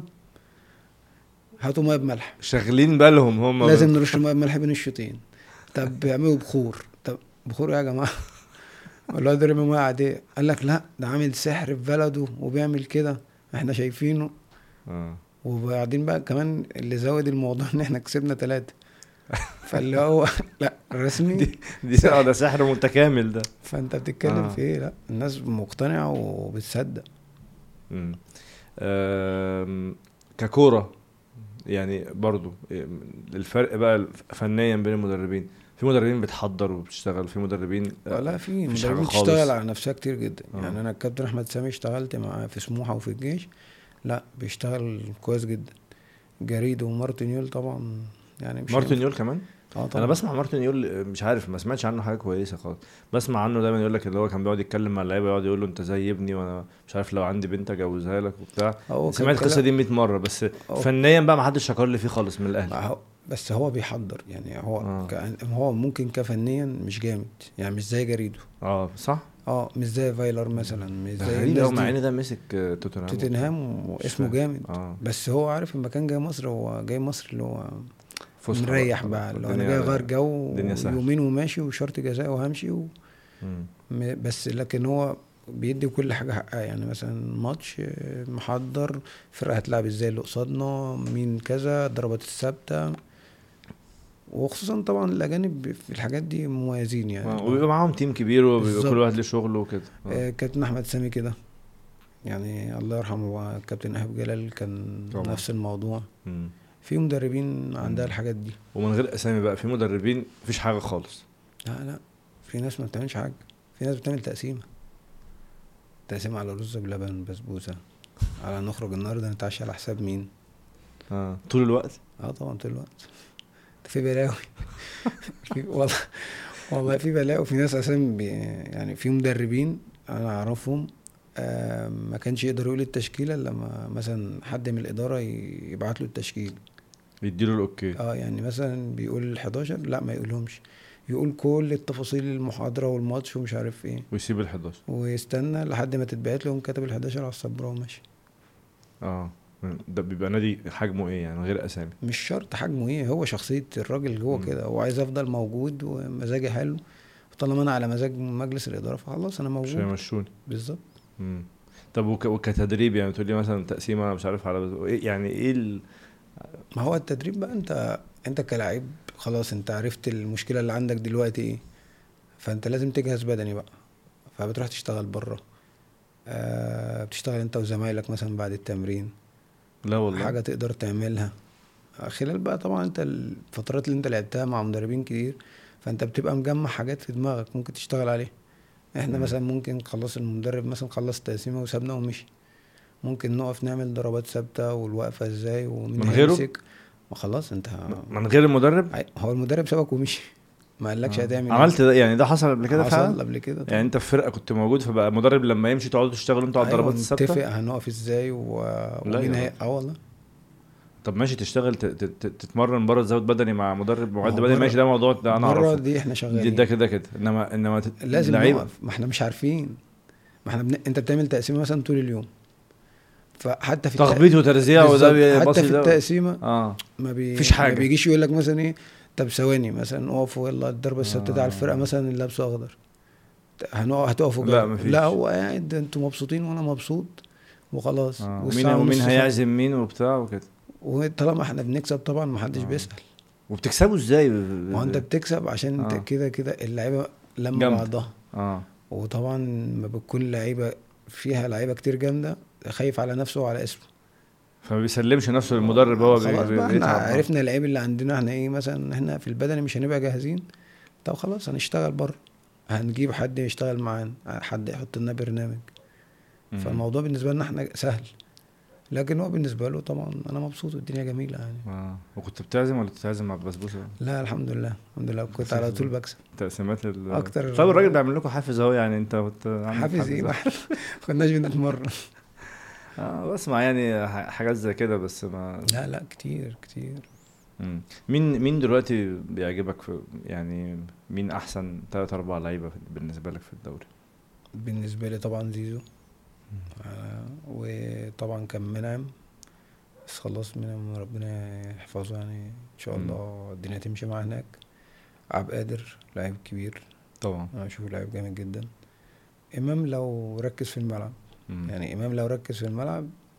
هاتوا ميه بملح، شاغلين بالهم هم لازم نرش ميه بملح بين الشوطين. طب بيعملوا بخور، طب بخور إيه يا جماعه؟ الواد رمي ميه عاديه، قال لك لا ده عامل سحر في بلده وبيعمل كده. احنا شايفينه. اه وبعدين بقى كمان اللي زود الموضوع ان احنا كسبنا 3. فاللي هو لا رسمي دي سحر. ده سحر متكامل ده. فانت بتتكلم اه. في ايه؟ لا الناس مقتنعة وبتصدق. مم. ككورة يعني برضو الفرق بقى فنيا بين المدربين، في مدربين بتحضر وبتشتغل، في مدربين لا في مفيش حاجة مدربين تشتغل خالص. على نفسها كتير جدا. اه يعني انا الكابتن احمد سامي اشتغلت معاه في سموحة وفي الجيش، لا بيشتغل كويس جدا. جريد ومارتن يول طبعا، يعني مش مارتن هينفع. يول كمان. اه انا طبعا. بسمع مارتن يول، مش عارف ما سمعتش عنه حاجه كويسه خالص. بسمع عنه دايما يقول لك اللي هو كان بيقعد يتكلم مع اللعيبه، يقعد يقول له انت زي ابني، وانا مش عارف لو عندي بنت اجوزها لك وبتاع. هو سمعت القصه كلام. دي 100 مره، بس هو فنيا بقى ما حدش شكر لي فيه خالص من الاهلي. هو- بس هو بيحضر. يعني هو اه هو ممكن كفنيا مش جامد، يعني مش زي جريدو. اه صح. اه مش زي فايلر مثلا، مش ده زي غريب الناس قوي مع دي. ان ده مسك توتنهام وبتاع. توتنهام مش واسمه فاهم. جامد. اه بس هو عارف لما كان جاي مصر، هو جاي مصر اللي هو فسحه بقى مريح خلاص، بقى، اللي هو انا جاي اغير الدنيا جو سهل. يومين وماشي وشرط جزاء وهمشي مم. بس لكن هو بيدي كل حاجة حقها. يعني مثلا ماتش محضر فرقة هتلعب ازاي اللي قصادنا، مين كذا، ضربات الثابتة. وخصوصا طبعا الأجانب في الحاجات دي مميزين، يعني اللي هو وبيبقى معاهم تيم كبير، وبيبقى كل واحد بالظبط. له شغله وكده. كابتن أحمد سامي كده، يعني الله يرحمه. كابتن إيهاب جلال كان طبعا. نفس الموضوع. مم. في مدربين عندها مم. الحاجات دي. ومن غير اسامي بقى، في مدربين مفيش حاجه خالص. لا لا، في ناس ما بتعملش حاجة. في ناس بتعمل تقسيمة، تقسيمة على رز بلبن بسبوسة، على نخرج النهارده نتعشى على حساب مين. اه طول الوقت. اه طبعا طول الوقت. في بلاوي. والله، والله في بلاوي. في ناس اساسا يعني في مدربين انا اعرفهم، ما كانش يقدر يقول التشكيله إلا لما مثلا حد من الاداره يبعت له التشكيل. بيديله الاوكي. اه يعني مثلا بيقول 11، لا ما يقولهمش، يقول كل التفاصيل المحاضره والماتش ومش عارف ايه، ويسيب ال 11. ويستنى لحد ما تتبعت لهم كتب ال 11 على السبوره وماشي. اه ده بيبقى نادي حجمه ايه يعني من غير اسامي؟ مش شرط حجمه ايه، هو شخصيه الراجل هو مم. كده، هو عايز افضل موجود ومزاجي حلو. طالما انا على مزاج مجلس الاداره فخلاص انا مش موجود. هيمشوني. بالظبط. مم. طب وكتدريب يعني تقول لي مثلا تقسيمه مش عارف على ايه يعني ايه ما هو التدريب بقى، انت كلاعب خلاص انت عرفت المشكله اللي عندك دلوقتي ايه، فانت لازم تجهز بدني بقى. فبتروح تشتغل بره. بتشتغل انت وزمايلك مثلا بعد التمرين، لا والله. حاجه تقدر تعملها خلال بقى طبعا انت الفترات اللي انت لعبتها مع مدربين كتير. فانت بتبقى مجمع حاجات في دماغك ممكن تشتغل عليها. احنا مم. مثلا ممكن خلص المدرب مثلا خلص التقسيمه وسابنا ومشي، ممكن نقف نعمل ضربات ثابته والوقفه ازاي ومين من غيره. هيمسك. ما خلاص انت من غير المدرب. هو المدرب سابك ومشي، ما قالكش هتعمل ايه. عملت ده يعني، ده حصل قبل كده فعلا. حصل قبل كده يعني طبعا. انت في فرقه كنت موجود، فبقى المدرب لما يمشي تقعدوا تشتغلوا انتوا على ايوه الضربات الثابته. نتفق هنقف ازاي لا يا ومين راجل. والله. طب ماشي تشتغل تتمرن بره، تزود بدني مع مدرب ما معد هو بدني، ماشي بره، ده موضوع ده انا بره اعرفه. دي احنا ده شغالين. كده كده، انما لازم لعيبه. نقف، ما احنا مش عارفين. ما احنا انت بتعمل تقسيمه مثلا طول اليوم، فحتى في تخبيط وترزيع بالظبط وده حتى باصي في ده. التقسيمه اه مفيش ما حاجه. بيجيش يقول لك مثلا ايه، طب ثواني مثلا اقفوا يلا الضربه الثابته ده على الفرقه آه. مثلا اللي لابسه اخضر، هتقفوا لا كذا. لا مفيش. هو قاعد انتوا مبسوطين وانا مبسوط وخلاص، ومين والساعه ومين ونص هيعزم مين وبتاع وكده. وطالما احنا بنكسب طبعا محدش اه بيسأل. وبتكسبوا ازاي ما هو انت بتكسب عشان انت اه كده كده اللعيبه لما جامده. بعضها. اه وطبعا ما بتكون لعيبه فيها لعيبه كتير جامده، خايف على نفسه وعلى اسمه. فما بيسلمش نفسه للمدرب، هو خلاص بقى احنا بيتعب. اه عرفنا اللعيب اللي عندنا احنا ايه، مثلا احنا في البدني مش هنبقى جاهزين، طب خلاص هنشتغل بره، هنجيب حد يشتغل معانا، حد يحط لنا برنامج. مم. فالموضوع بالنسبه لنا احنا سهل، لكن هو بالنسبه له طبعا انا مبسوط والدنيا جميله يعني. وكنت بتعزم ولا بتتعزم مع البسبوسه؟ لا الحمد لله الحمد لله كنت على طول بكسب تقسيمات اكتر. طب الراجل بيعمل لكم حافز اهو، يعني انت عندك حافز ايه حافز ما أهو. احنا كناش بنتمرن. بسمع يعني حاجات زي كده بس ما. لا لا كتير كتير. مين دلوقتي بيعجبك في يعني، مين احسن 3 4 لعيبه بالنسبه لك في الدوري؟ بالنسبه لي طبعا زيزو. وطبعا كان منعم، بس خلاص منعم ربنا يحفظه، يعني ان شاء مم. الله الدنيا تمشي معاه هناك. عبد القادر لعيب كبير، طبعا. انا بشوفه لعيب جامد جدا. امام لو ركز في الملعب، مم. يعني امام لو ركز في الملعب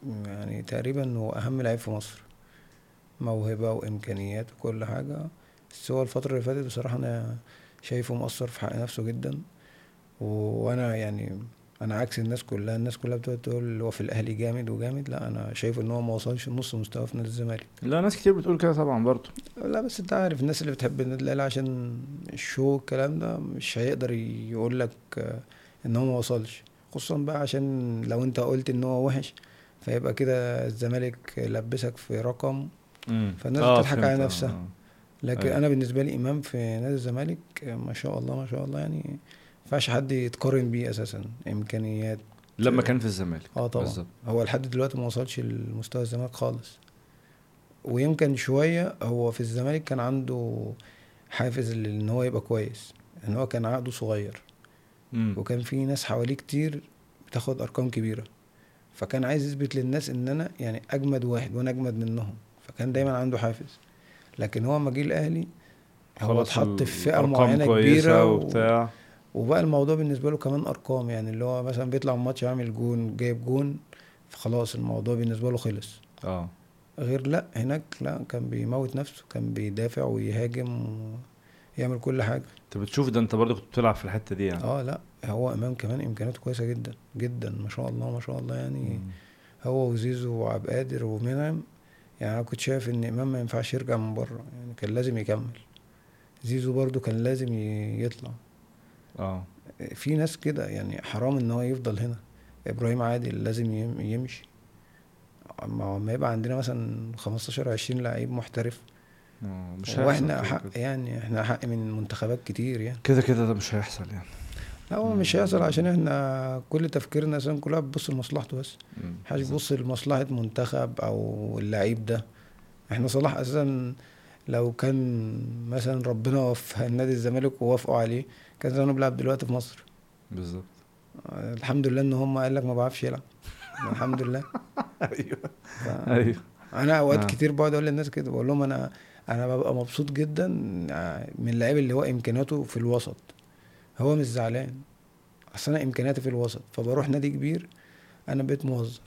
يعني تقريبا هو اهم لعيب في مصر، موهبة وامكانيات وكل حاجة. بس هو الفترة اللي فاتت بصراحة انا شايفه مقصر في حق نفسه جدا. وانا يعني انا عكس الناس كلها، الناس كلها بتقعد تقول هو في الاهلي جامد وجامد، لا انا شايف ان هو ما وصلش لنص مستواه في نادي الزمالك. لا ناس كتير بتقول كده طبعا برضو. لا بس انت عارف الناس اللي بتحب النادي الاهلي عشان الشو الكلام ده مش هيقدر يقول لك ان هو ما وصلش، خصوصا بقى عشان لو انت قلت ان هو وحش فيبقى كده الزمالك لبسك في رقم، فالناس اه بتضحك على فهمت نفسها. لكن ايوه. انا بالنسبه لي امام في نادي الزمالك ما شاء الله ما شاء الله يعني، ما ينفعش حد يتقارن بيه اساسا امكانيات. لما كان في الزمالك. اه طبعا بالظبط. هو لحد دلوقتي ما وصلش لمستوى الزمالك خالص. ويمكن شويه هو في الزمالك كان عنده حافز ان هو يبقى كويس، ان هو كان عقده صغير امم وكان في ناس حواليه كتير بتاخد ارقام كبيره، فكان عايز يثبت للناس ان انا يعني اجمد واحد وانا اجمد منهم، فكان دايما عنده حافز. لكن هو لما جه الاهلي هو خلاص اتحط في فئة الارقام معينة كويسه كبيرة وبتاع. وبقى الموضوع بالنسبة له كمان أرقام، يعني اللي هو مثلا بيطلع من ماتش يعمل جون جايب جون، فخلاص الموضوع بالنسبة له خلص. اه غير لا هناك لا، كان بيموت نفسه، كان بيدافع ويهاجم ويعمل كل حاجة. انت بتشوف ده، انت برضو كنت بتلعب في الحته دي يعني. اه لا هو امام كمان امكانياته كويسة جدا جدا ما شاء الله ما شاء الله يعني. مم. هو وزيزو وعبد القادر ومنعم، يعني انا كنت شايف ان امام ما ينفعش يرجع من بره، يعني كان لازم يكمل. زيزو برضو كان لازم يطلع. اه في ناس كده يعني حرام ان هو يفضل هنا. ابراهيم عادل لازم يمشي. ما يبقى عندنا مثلا 15 20 لعيب محترف، مش هيحصل واحنا كده حق كده. يعني احنا حق من منتخبات كتير يعني. كده كده ده مش هيحصل يعني. لا هو مش هيحصل مم. عشان احنا كل تفكيرنا اصلا كلها بتبص لمصلحته بس، محدش بالظبط. بيبص لمصلحة منتخب او اللعيب ده. احنا صلاح اساسا لو كان مثلا ربنا وفق النادي الزمالك ووافقوا عليه كان زمانه بيلعب دلوقتي في مصر. بالظبط. الحمد لله ان هم قال لك ما بعرفش يلعب، الحمد لله. ايوه. ايوه. فانا اوقات اه كتير بقعد اقول للناس كده، بقول لهم انا ببقى مبسوط جدا من اللعيب اللي هو امكانياته في الوسط، هو مش زعلان. اصل انا امكانياتي في الوسط فبروح نادي كبير، انا بقيت موظف،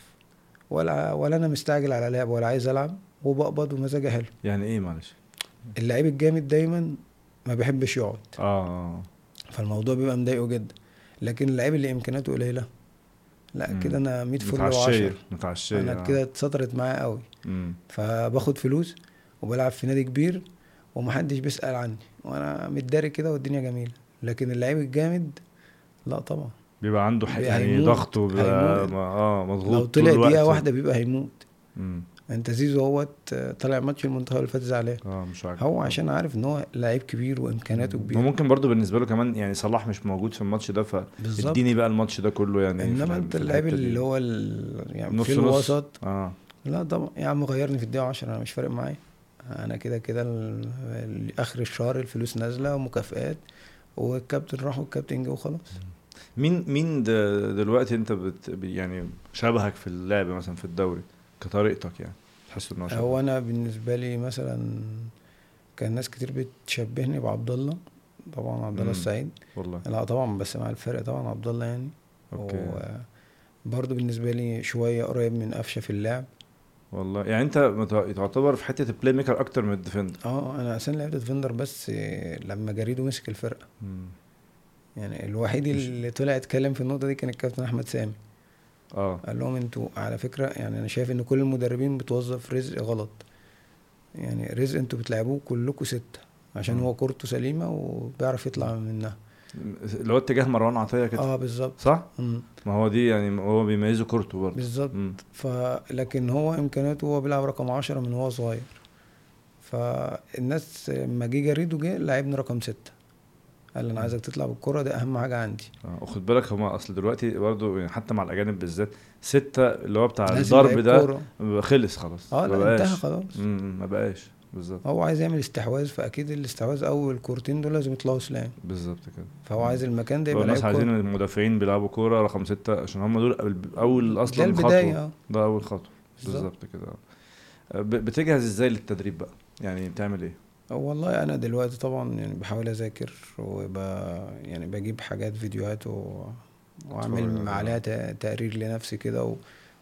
ولا انا مستعجل على لعب ولا عايز العب، وبقبض ومزاجي حلو. يعني ايه معلش. اللعيب الجامد دايما ما بيحبش يقعد، اه. فالموضوع بيبقى مضايقه جدا. لكن اللعيب اللي امكانياته قليله لا كده انا 100 فل و10، متعشية انا متعشية اه. كده اتسطرت معايا قوي. امم فباخد فلوس وبلعب في نادي كبير ومحدش بيسأل عني وانا متداري كده والدنيا جميلة. لكن اللعيب الجامد لا طبعا بيبقى عنده يعني ضغط هيموت وبيبقى هيموت، لو مضغوط طول طلع دقيقة الوقت واحدة بيبقى هيموت. امم انت زيزو اهوت طلع ماتش المنتخب اللي فات زعلان، مش عاجبه هو عشان عارف ان هو لعيب كبير وامكانياته كبيرة. وممكن برضو بالنسبة له كمان يعني صلاح مش موجود في الماتش ده، فاديني بالظبط. بقى الماتش ده كله يعني انما انت في اللعيب الحتة اللي دي. هو يعني في نص نص الوسط، اه. لا طبعا يا عم غيرني في الدقيقة 10 انا مش فارق معايا، انا كده كده اخر الشهر الفلوس نازلة ومكافآت والكابتن راح والكابتن جه وخلاص. مين دلوقتي انت يعني شبهك في اللعب مثلا في الدوري كطريقتك يعني، تحس انه هو شبهك؟ انا بالنسبه لي مثلا كان ناس كتير بتشبهني بعبد الله، طبعا عبد الله امم السعيد. والله. لا طبعا بس مع الفرق طبعا عبد الله يعني. اوكي. وبرضه بالنسبه لي شويه قريب من قفشه في اللعب. والله يعني انت تعتبر في حته البلاي ميكر اكتر من الديفندر. اه انا اساسا لعبت ديفندر بس لما جريدو مسك الفرقه، مم. يعني الوحيد مش اللي طلع اتكلم في النقطه دي كان الكابتن احمد سامي. اه قال لهم انتوا على فكره يعني انا شايف ان كل المدربين بتوظف رزق غلط، يعني رزق انتوا بتلعبوه كلكوا ستة عشان اه هو كورته سليمة وبيعرف يطلع منها. اللي هو اتجاه مروان عطية كده. اه بالظبط. صح. ما هو دي يعني هو بيميزه كورته برضه. بالظبط. امم لكن هو امكانياته هو بيلعب رقم 10 من هو صغير، فالناس لما جه جريده جه لعبني رقم 6، قال لي انا عايزك تطلع بالكرة دي اهم حاجة عندي. وخد بالك هما اصل دلوقتي برضه يعني حتى مع الاجانب بالذات ستة اللي هو بتاع لازم الضرب لعيب ده كورة. خلص خلاص اه ما لا انتهى بقاش. خلاص. ما بقاش بالظبط. هو عايز يعمل استحواذ، فاكيد الاستحواذ اول كورتين دول لازم يطلعوا سلام، بالظبط كده. فهو عايز المكان ده لو يبقى الناس لعيب عايزين كورة. المدافعين بيلعبوا كورة رقم ستة عشان هم دول أول ده أصلا خطوة. البداية اه. ده أول خطوة. بالظبط. بالظبط كده. بتجهز ازاي للتدريب بقى؟ يعني بتعمل ايه؟ والله انا دلوقتي طبعا يعني بحاول اذاكر يعني بجيب حاجات فيديوهات اتفرج واعمل عليها. عليها تقرير لنفسي كده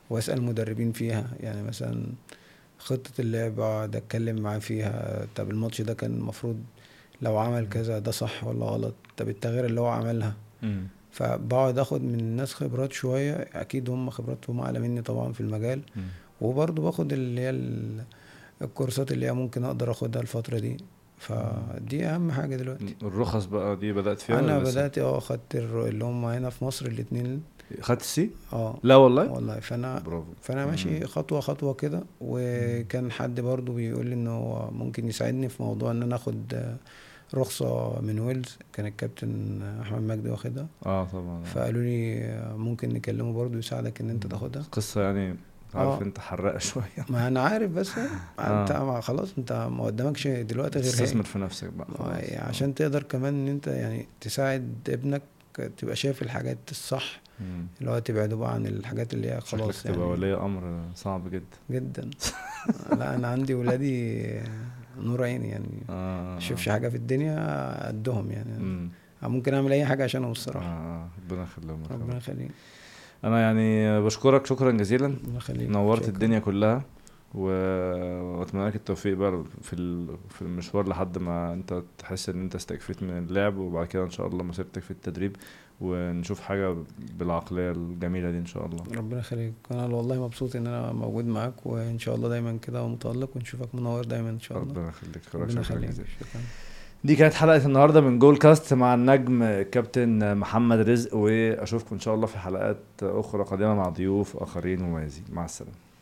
واسال مدربين فيها، يعني مثلا خطة اللعب اقعد اتكلم معاه فيها. طب الماتش ده كان المفروض لو عمل كذا ده صح ولا غلط؟ طب التغيير اللي هو عملها. مم. فبقعد اخد من الناس خبرات شوية، اكيد هم خبراتهم اعلى مني طبعا في المجال. مم. وبرضه باخد اللي هي الكورسات اللي هي ممكن اقدر اخدها الفترة دي. فدي اهم حاجة دلوقتي. الرخص بقى دي بدأت فيها انا ولا لسه؟ بدأت اخدت اللي هم هنا في مصر الاتنين. خدت السي؟ اه لا والله. والله. برافو. فانا مم. ماشي خطوه خطوه كده. وكان حد برضو بيقول لي ان هو ممكن يساعدني في موضوع ان انا اخد رخصه من ويلز، كان الكابتن احمد مجدي واخدها. اه طبعا. فقالوا لي ممكن نكلمه برضو يساعدك ان انت مم. تاخدها. قصة يعني، عارف اه انت حرقة شوية. ما انا عارف، بس انت اه خلاص انت ما قدامكش دلوقتي غير هي. تستثمر في نفسك بقى خلاص. عشان تقدر كمان ان انت يعني تساعد ابنك تبقى شايف الحاجات الصح، مم. اللي هو تبعده بقى عن الحاجات اللي هي شكلك خلاص تبقى يعني. ولي امر صعب جدا. جدا. لا انا عندي ولادي نور عيني يعني. اشوفش حاجه في الدنيا قدهم يعني. امم ممكن اعمل اي حاجه عشانهم الصراحه. ربنا يخليهم يا ربنا رب. يخليك. انا يعني بشكرك شكرا جزيلا، ربنا يخليك. نورت شكرا. الدنيا كلها واتمنى لك التوفيق بقى في المشوار لحد ما انت تحس ان انت استكفيت من اللعب، وبعد كده ان شاء الله مسيرتك في التدريب ونشوف حاجة بالعقلية الجميلة دي ان شاء الله. ربنا يخليك. انا والله مبسوط ان انا موجود معاك، وان شاء الله دايما كده ومتالق، ونشوفك منور دايما ان شاء الله. ربنا يخليك. ربنا شكرا يخليك. جزيلا. شكرا. دي كانت حلقة النهاردة من جول كاست مع النجم كابتن محمد رزق، واشوفكم ان شاء الله في حلقات اخرى قادمة مع ضيوف اخرين مميزين. مع السلامة.